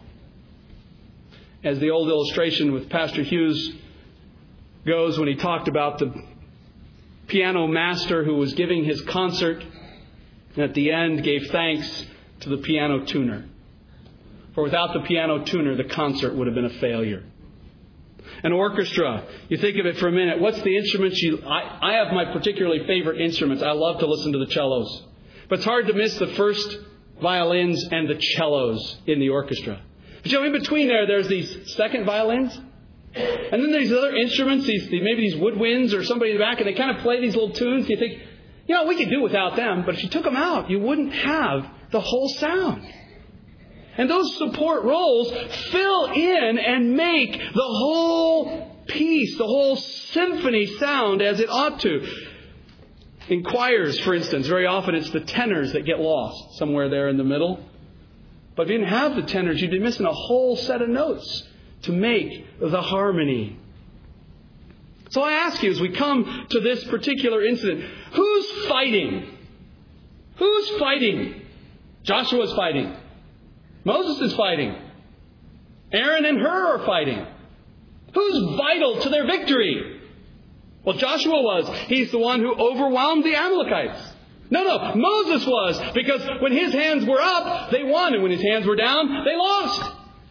As the old illustration with Pastor Hughes goes when he talked about the piano master who was giving his concert and at the end gave thanks to the piano tuner. For without the piano tuner, the concert would have been a failure. An orchestra, you think of it for a minute. What's the instruments I have my particularly favorite instruments. I love to listen to the cellos. But it's hard to miss the first violins and the cellos in the orchestra. But in between there's these second violins. And then there's other instruments, maybe these woodwinds or somebody in the back, and they kind of play these little tunes. You think, we could do without them. But if you took them out, you wouldn't have the whole sound. And those support roles fill in and make the whole piece, the whole symphony sound as it ought to. In choirs, for instance, very often it's the tenors that get lost somewhere there in the middle. But if you didn't have the tenors, you'd be missing a whole set of notes to make the harmony. So I ask you, as we come to this particular incident, who's fighting? Who's fighting? Joshua's fighting. Moses is fighting. Aaron and Hur are fighting. Who's vital to their victory? Well, Joshua was. He's the one who overwhelmed the Amalekites. No, Moses was. Because when his hands were up, they won. And when his hands were down, they lost.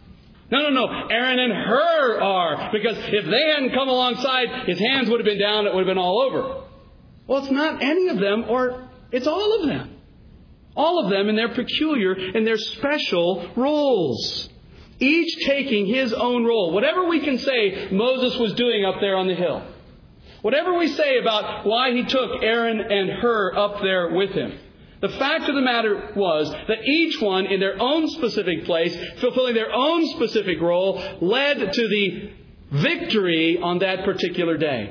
No. Aaron and Hur are. Because if they hadn't come alongside, his hands would have been down. It would have been all over. Well, it's not any of them, or it's all of them. All of them in their peculiar and their special roles. Each taking his own role. Whatever we can say Moses was doing up there on the hill. Whatever we say about why he took Aaron and Hur up there with him. The fact of the matter was that each one in their own specific place, fulfilling their own specific role, led to the victory on that particular day.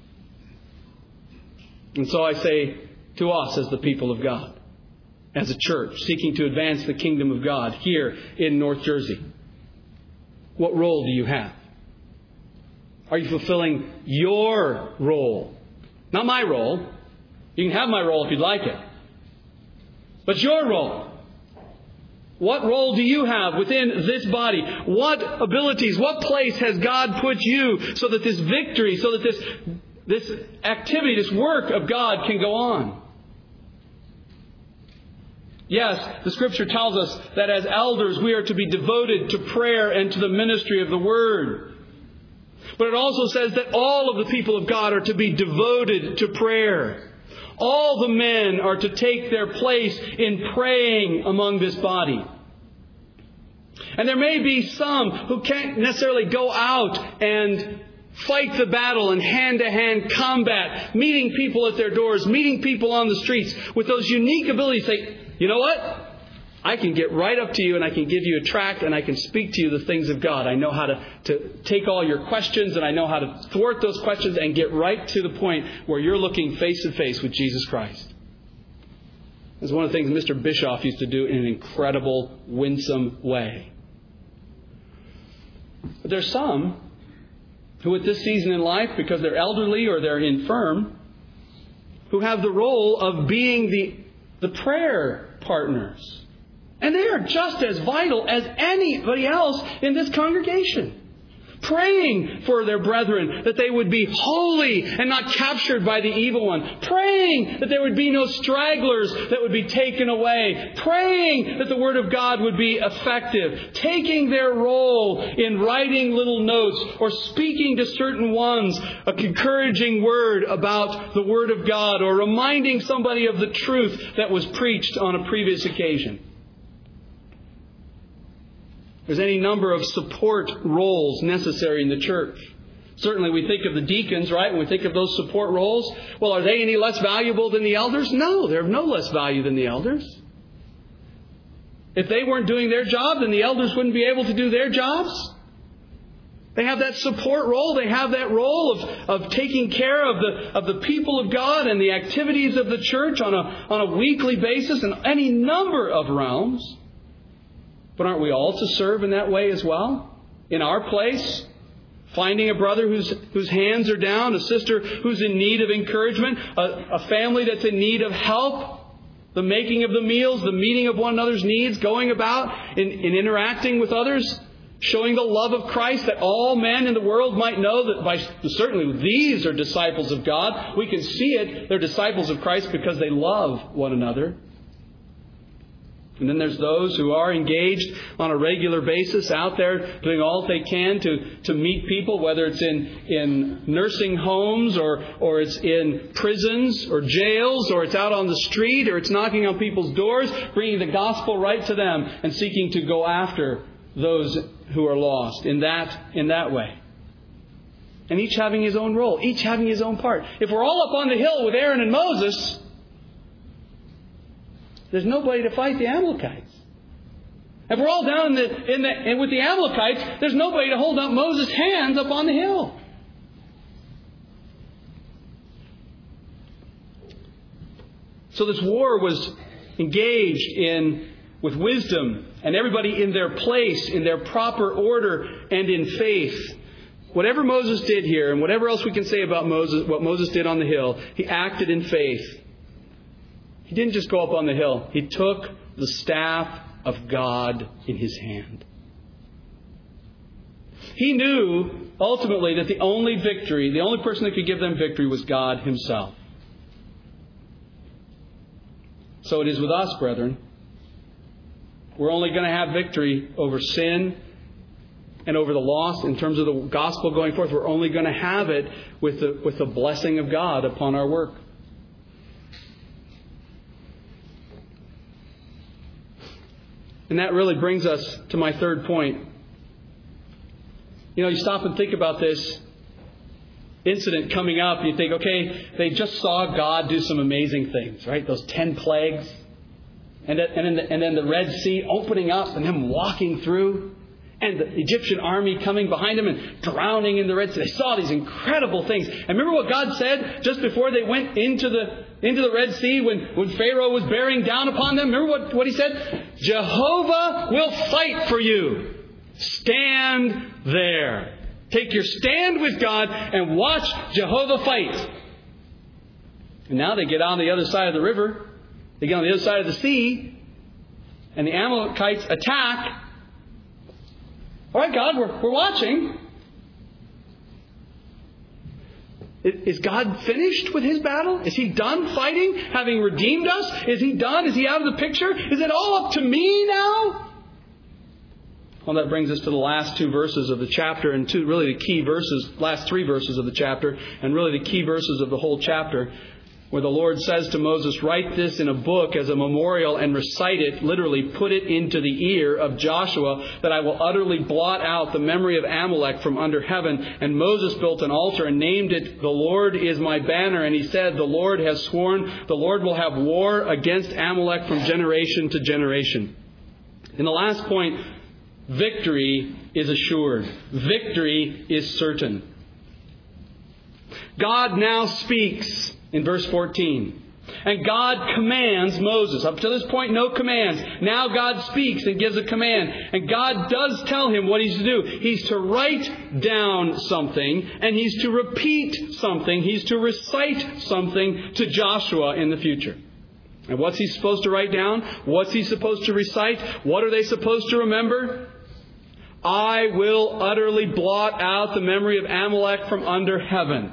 And so I say to us as the people of God, as a church seeking to advance the kingdom of God here in North Jersey, what role do you have? Are you fulfilling your role? Not my role. You can have my role if you'd like it. But your role. What role do you have within this body? What abilities, what place has God put you so that this victory, so that this activity, this work of God can go on? Yes, the Scripture tells us that as elders we are to be devoted to prayer and to the ministry of the Word. But it also says that all of the people of God are to be devoted to prayer. All the men are to take their place in praying among this body. And there may be some who can't necessarily go out and fight the battle in hand-to-hand combat, meeting people at their doors, meeting people on the streets with those unique abilities. Say, you know what? I can get right up to you and I can give you a tract and I can speak to you the things of God. I know how to take all your questions and I know how to thwart those questions and get right to the point where you're looking face to face with Jesus Christ. It's one of the things Mr. Bischoff used to do in an incredible, winsome way. But there's some who at this season in life, because they're elderly or they're infirm, who have the role of being the prayer partners. And they are just as vital as anybody else in this congregation. Praying for their brethren that they would be holy and not captured by the evil one. Praying that there would be no stragglers that would be taken away. Praying that the Word of God would be effective. Taking their role in writing little notes or speaking to certain ones an encouraging word about the Word of God or reminding somebody of the truth that was preached on a previous occasion. There's any number of support roles necessary in the church. Certainly we think of the deacons, right? When we think of those support roles, well, are they any less valuable than the elders? No, they're of no less value than the elders. If they weren't doing their job, then the elders wouldn't be able to do their jobs. They have that support role. They have that role of taking care of the people of God and the activities of the church on a weekly basis in any number of realms. But aren't we all to serve in that way as well? In our place? Finding a brother whose hands are down, a sister who's in need of encouragement, a family that's in need of help, the making of the meals, the meeting of one another's needs, going about in interacting with others, showing the love of Christ that all men in the world might know that certainly these are disciples of God. We can see it. They're disciples of Christ because they love one another. And then there's those who are engaged on a regular basis out there doing all they can to meet people, whether it's in nursing homes or it's in prisons or jails or it's out on the street or it's knocking on people's doors, bringing the gospel right to them and seeking to go after those who are lost in that way. And each having his own role, each having his own part. If we're all up on the hill with Aaron and Moses, there's nobody to fight the Amalekites. If we're all down with the Amalekites, there's nobody to hold up Moses' hands up on the hill. So this war was engaged in with wisdom and everybody in their place, in their proper order and in faith. Whatever Moses did here and whatever else we can say about Moses, what Moses did on the hill, he acted in faith. He didn't just go up on the hill. He took the staff of God in his hand. He knew ultimately that the only person that could give them victory was God Himself. So it is with us, brethren. We're only going to have victory over sin and over the lost in terms of the gospel going forth. We're only going to have it with the blessing of God upon our work. And that really brings us to my third point. You stop and think about this incident coming up. You think, okay, they just saw God do some amazing things, right? Those 10 plagues. And then the Red Sea opening up and Him walking through. And the Egyptian army coming behind Him and drowning in the Red Sea. They saw these incredible things. And remember what God said just before they went into the Red Sea when Pharaoh was bearing down upon them? Remember what He said? Jehovah will fight for you. Stand there. Take your stand with God and watch Jehovah fight. And now they get on the other side of the river. They get on the other side of the sea. And the Amalekites attack. All right, God, we're watching. Is God finished with His battle? Is He done fighting, having redeemed us? Is He done? Is He out of the picture? Is it all up to me now? Well, that brings us to the last 2 verses of the chapter, and really the key verses, last 3 verses of the chapter, and really the key verses of the whole chapter, where the Lord says to Moses, write this in a book as a memorial and recite it, literally put it into the ear of Joshua, that I will utterly blot out the memory of Amalek from under heaven. And Moses built an altar and named it, The Lord is my banner. And he said, the Lord has sworn, the Lord will have war against Amalek from generation to generation. In the last point, victory is assured. Victory is certain. God now speaks. In verse 14. And God commands Moses. Up to this point, no commands. Now God speaks and gives a command. And God does tell him what he's to do. He's to write down something. And he's to repeat something. He's to recite something to Joshua in the future. And what's he supposed to write down? What's he supposed to recite? What are they supposed to remember? I will utterly blot out the memory of Amalek from under heaven.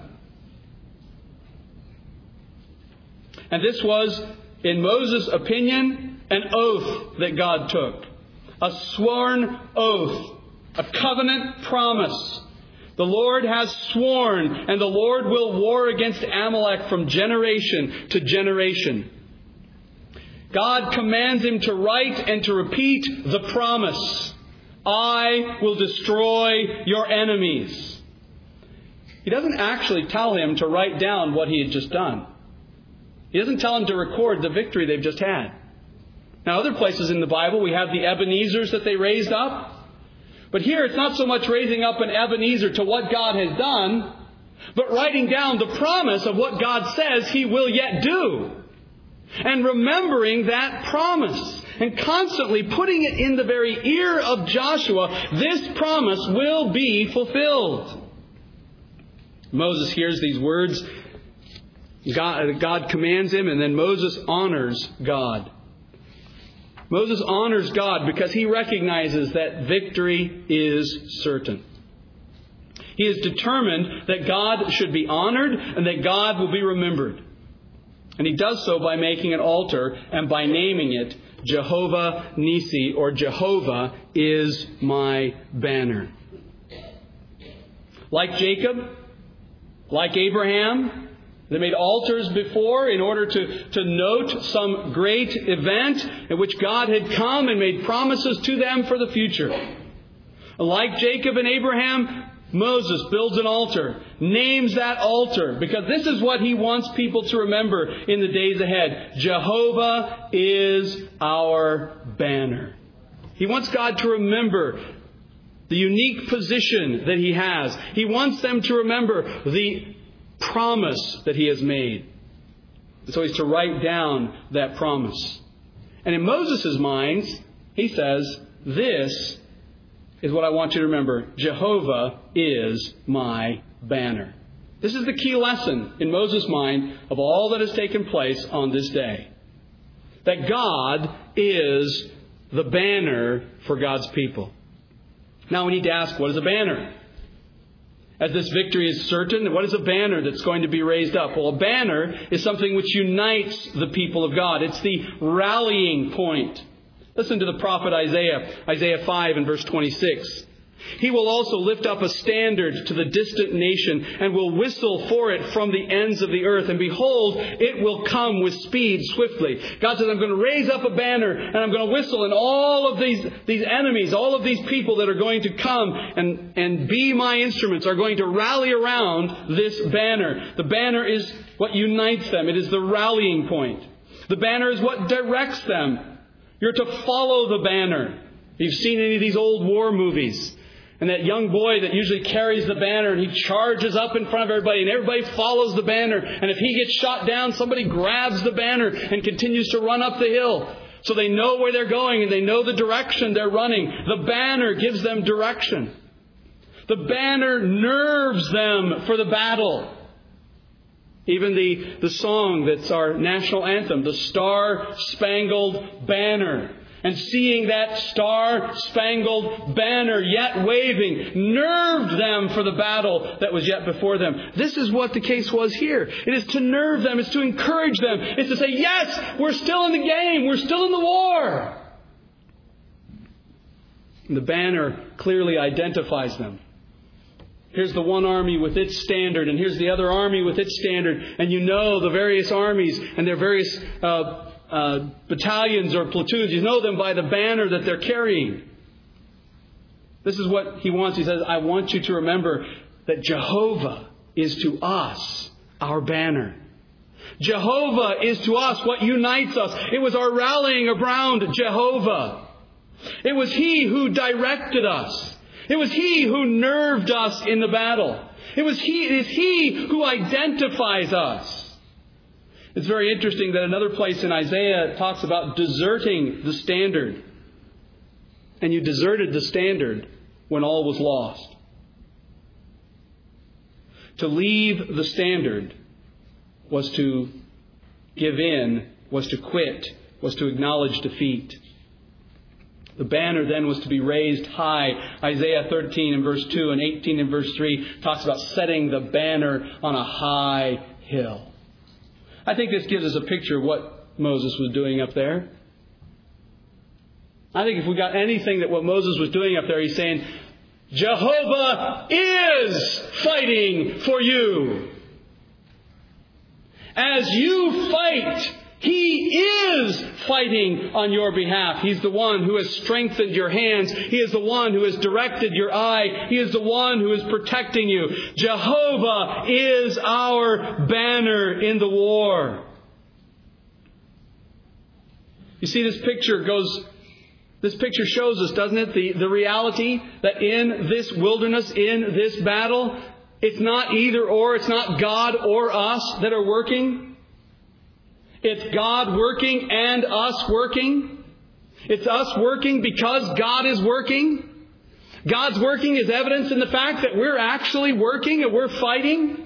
And this was, in Moses' opinion, an oath that God took. A sworn oath. A covenant promise. The Lord has sworn, and the Lord will war against Amalek from generation to generation. God commands him to write and to repeat the promise. I will destroy your enemies. He doesn't actually tell him to write down what he had just done. He doesn't tell him to record the victory they've just had. Now, other places in the Bible, we have the Ebenezers that they raised up. But here, it's not so much raising up an Ebenezer to what God has done, but writing down the promise of what God says He will yet do. And remembering that promise. And constantly putting it in the very ear of Joshua. This promise will be fulfilled. Moses hears these words. God commands him, and then Moses honors God. Moses honors God because he recognizes that victory is certain. He is determined that God should be honored and that God will be remembered. And he does so by making an altar and by naming it Jehovah Nissi, or Jehovah is my banner. Like Jacob, like Abraham, they made altars before in order to note some great event in which God had come and made promises to them for the future. Like Jacob and Abraham, Moses builds an altar, names that altar, because this is what he wants people to remember in the days ahead. Jehovah is our banner. He wants God to remember the unique position that He has. He wants them to remember the promise that He has made. So he's to write down that promise. And in Moses' mind, he says, this is what I want you to remember. Jehovah is my banner. This is the key lesson in Moses' mind of all that has taken place on this day. That God is the banner for God's people. Now we need to ask, what is a banner? As this victory is certain, what is a banner that's going to be raised up? Well, a banner is something which unites the people of God. It's the rallying point. Listen to the prophet Isaiah, Isaiah 5 and verse 26. He will also lift up a standard to the distant nation and will whistle for it from the ends of the earth. And behold, it will come with speed swiftly. God says, I'm going to raise up a banner and I'm going to whistle, and all of these enemies, all of these people that are going to come and be my instruments are going to rally around this banner. The banner is what unites them. It is the rallying point. The banner is what directs them. You're to follow the banner. If you've seen any of these old war movies, and that young boy that usually carries the banner, and he charges up in front of everybody, and everybody follows the banner. And if he gets shot down, somebody grabs the banner and continues to run up the hill. So they know where they're going and they know the direction they're running. The banner gives them direction. The banner nerves them for the battle. Even the song that's our national anthem, the Star-Spangled Banner. And seeing that star-spangled banner yet waving nerved them for the battle that was yet before them. This is what the case was here. It is to nerve them. It's to encourage them. It's to say, yes, we're still in the game. We're still in the war. And the banner clearly identifies them. Here's the one army with its standard, and here's the other army with its standard. And you know the various armies and their various battalions or platoons. You know them by the banner that they're carrying. This is what he wants. He says, I want you to remember that Jehovah is to us our banner. Jehovah is to us what unites us. It was our rallying around Jehovah. It was He who directed us. It was He who nerved us in the battle. It is He who identifies us. It's very interesting that another place in Isaiah talks about deserting the standard. And you deserted the standard when all was lost. To leave the standard was to give in, was to quit, was to acknowledge defeat. The banner then was to be raised high. Isaiah 13 in verse 2 and 18 in verse 3 talks about setting the banner on a high hill. I think this gives us a picture of what Moses was doing up there. I think if we got anything that what Moses was doing up there, he's saying, Jehovah is fighting for you. As you fight, He is fighting on your behalf. He's the one who has strengthened your hands. He is the one who has directed your eye. He is the one who is protecting you. Jehovah is our banner in the war. You see, this picture shows us, doesn't it, the reality that in this wilderness, in this battle, it's not either or, it's not God or us that are working. It's God working and us working. It's us working because God is working. God's working is evidence in the fact that we're actually working and we're fighting.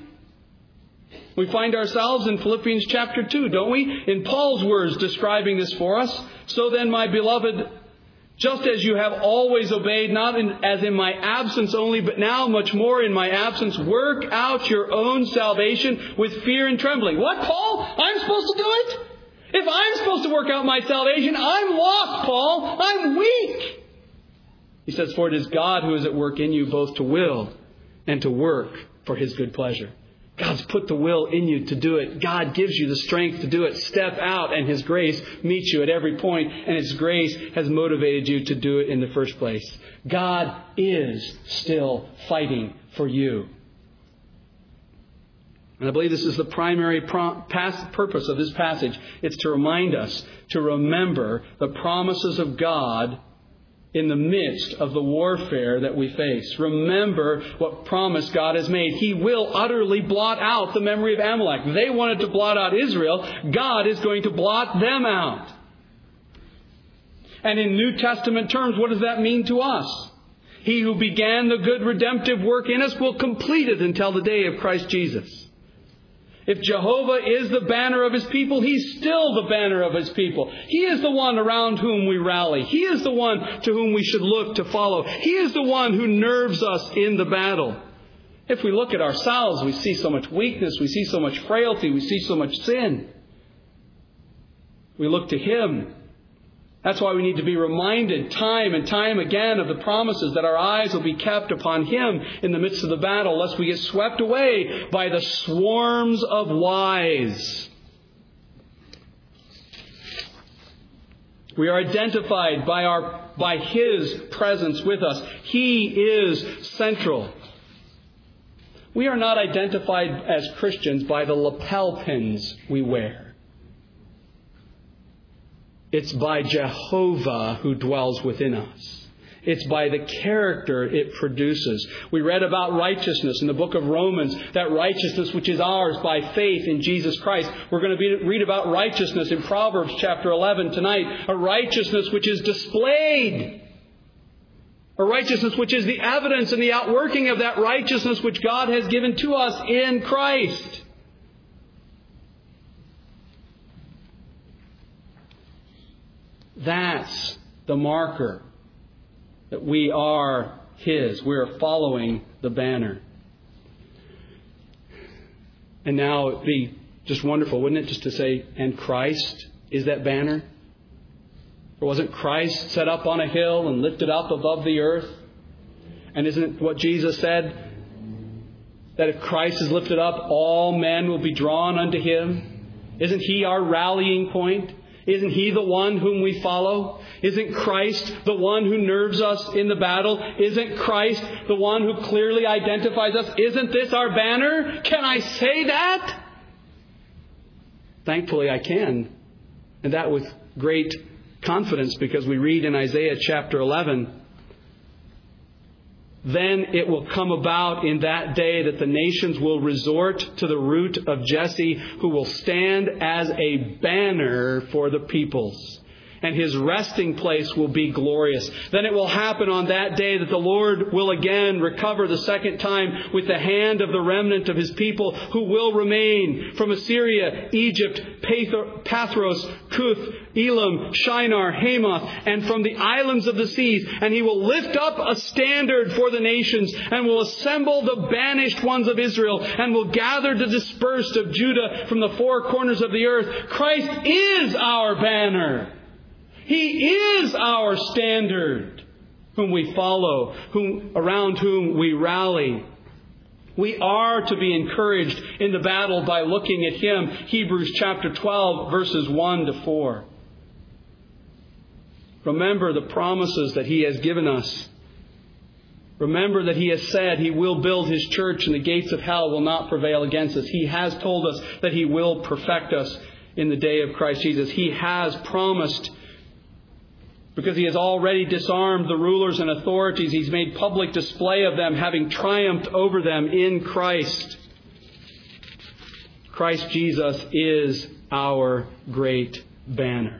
We find ourselves in Philippians chapter 2, don't we? In Paul's words describing this for us. So then, my beloved, just as you have always obeyed, not as in my absence only, but now much more in my absence, work out your own salvation with fear and trembling. What, Paul? I'm supposed to do it? If I'm supposed to work out my salvation, I'm lost, Paul. I'm weak. He says, for it is God who is at work in you both to will and to work for His good pleasure. God's put the will in you to do it. God gives you the strength to do it. Step out and His grace meets you at every point, and His grace has motivated you to do it in the first place. God is still fighting for you. And I believe this is the primary purpose of this passage. It's to remind us to remember the promises of God in the midst of the warfare that we face. Remember what promise God has made. He will utterly blot out the memory of Amalek. They wanted to blot out Israel. God is going to blot them out. And in New Testament terms, what does that mean to us? He who began the good redemptive work in us will complete it until the day of Christ Jesus. If Jehovah is the banner of His people, He's still the banner of His people. He is the one around whom we rally. He is the one to whom we should look to follow. He is the one who nerves us in the battle. If we look at ourselves, we see so much weakness. We see so much frailty. We see so much sin. We look to Him That's why we need to be reminded time and time again of the promises that our eyes will be kept upon Him in the midst of the battle, lest we get swept away by the swarms of lies. We are identified by His presence with us. He is central. We are not identified as Christians by the lapel pins we wear. It's by Jehovah who dwells within us. It's by the character it produces. We read about righteousness in the book of Romans, that righteousness which is ours by faith in Jesus Christ. We're going to read about righteousness in Proverbs chapter 11 tonight, a righteousness which is displayed. A righteousness which is the evidence and the outworking of that righteousness which God has given to us in Christ. That's the marker that we are His. We are following the banner. And now it'd be just wonderful, wouldn't it, just to say, and Christ is that banner? Or wasn't Christ set up on a hill and lifted up above the earth? And isn't it what Jesus said? That if Christ is lifted up, all men will be drawn unto Him. Isn't He our rallying point? Isn't He the one whom we follow? Isn't Christ the one who nerves us in the battle? Isn't Christ the one who clearly identifies us? Isn't this our banner? Can I say that? Thankfully I can. And that with great confidence, because we read in Isaiah chapter 11, then it will come about in that day that the nations will resort to the root of Jesse, who will stand as a banner for the peoples. And His resting place will be glorious. Then it will happen on that day that the Lord will again recover the second time with the hand of the remnant of His people, who will remain from Assyria, Egypt, Pathros, Cuth, Elam, Shinar, Hamath, and from the islands of the seas. And He will lift up a standard for the nations, and will assemble the banished ones of Israel, and will gather the dispersed of Judah from the four corners of the earth. Christ is our banner. He is our standard, whom we follow, around whom we rally. We are to be encouraged in the battle by looking at Him. Hebrews chapter 12, verses 1 to 4. Remember the promises that He has given us. Remember that He has said He will build His church and the gates of hell will not prevail against us. He has told us that He will perfect us in the day of Christ Jesus. He has promised, because He has already disarmed the rulers and authorities. He's made public display of them, having triumphed over them in Christ. Christ Jesus is our great banner.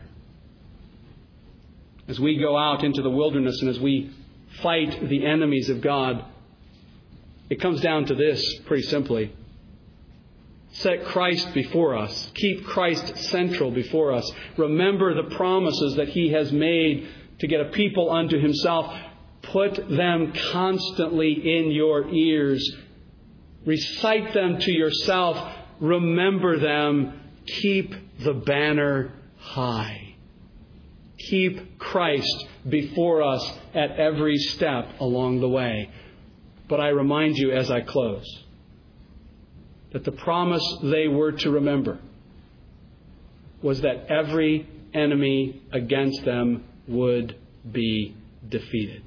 As we go out into the wilderness and as we fight the enemies of God, it comes down to this pretty simply. Set Christ before us. Keep Christ central before us. Remember the promises that He has made to get a people unto Himself. Put them constantly in your ears. Recite them to yourself. Remember them. Keep the banner high. Keep Christ before us at every step along the way. But I remind you as I close, that the promise they were to remember was that every enemy against them would be defeated.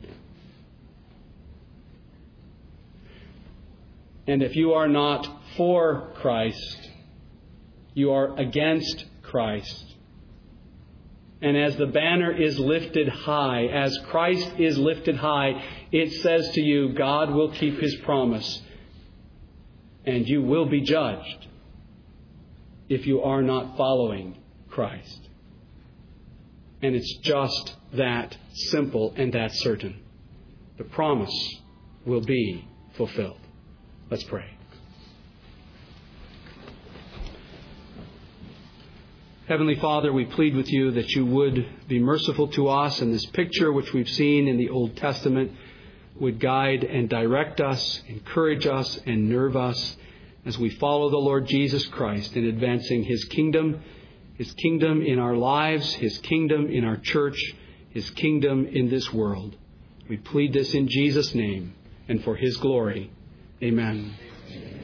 And if you are not for Christ, you are against Christ. And as the banner is lifted high, as Christ is lifted high, it says to you, God will keep His promise. And you will be judged if you are not following Christ. And it's just that simple and that certain. The promise will be fulfilled. Let's pray. Heavenly Father, we plead with You that You would be merciful to us, and this picture which we've seen in the Old Testament would guide and direct us, encourage us, and nerve us as we follow the Lord Jesus Christ in advancing His kingdom His kingdom in our lives, His kingdom in our church, His kingdom in this world. We plead this in Jesus' name and for His glory. Amen.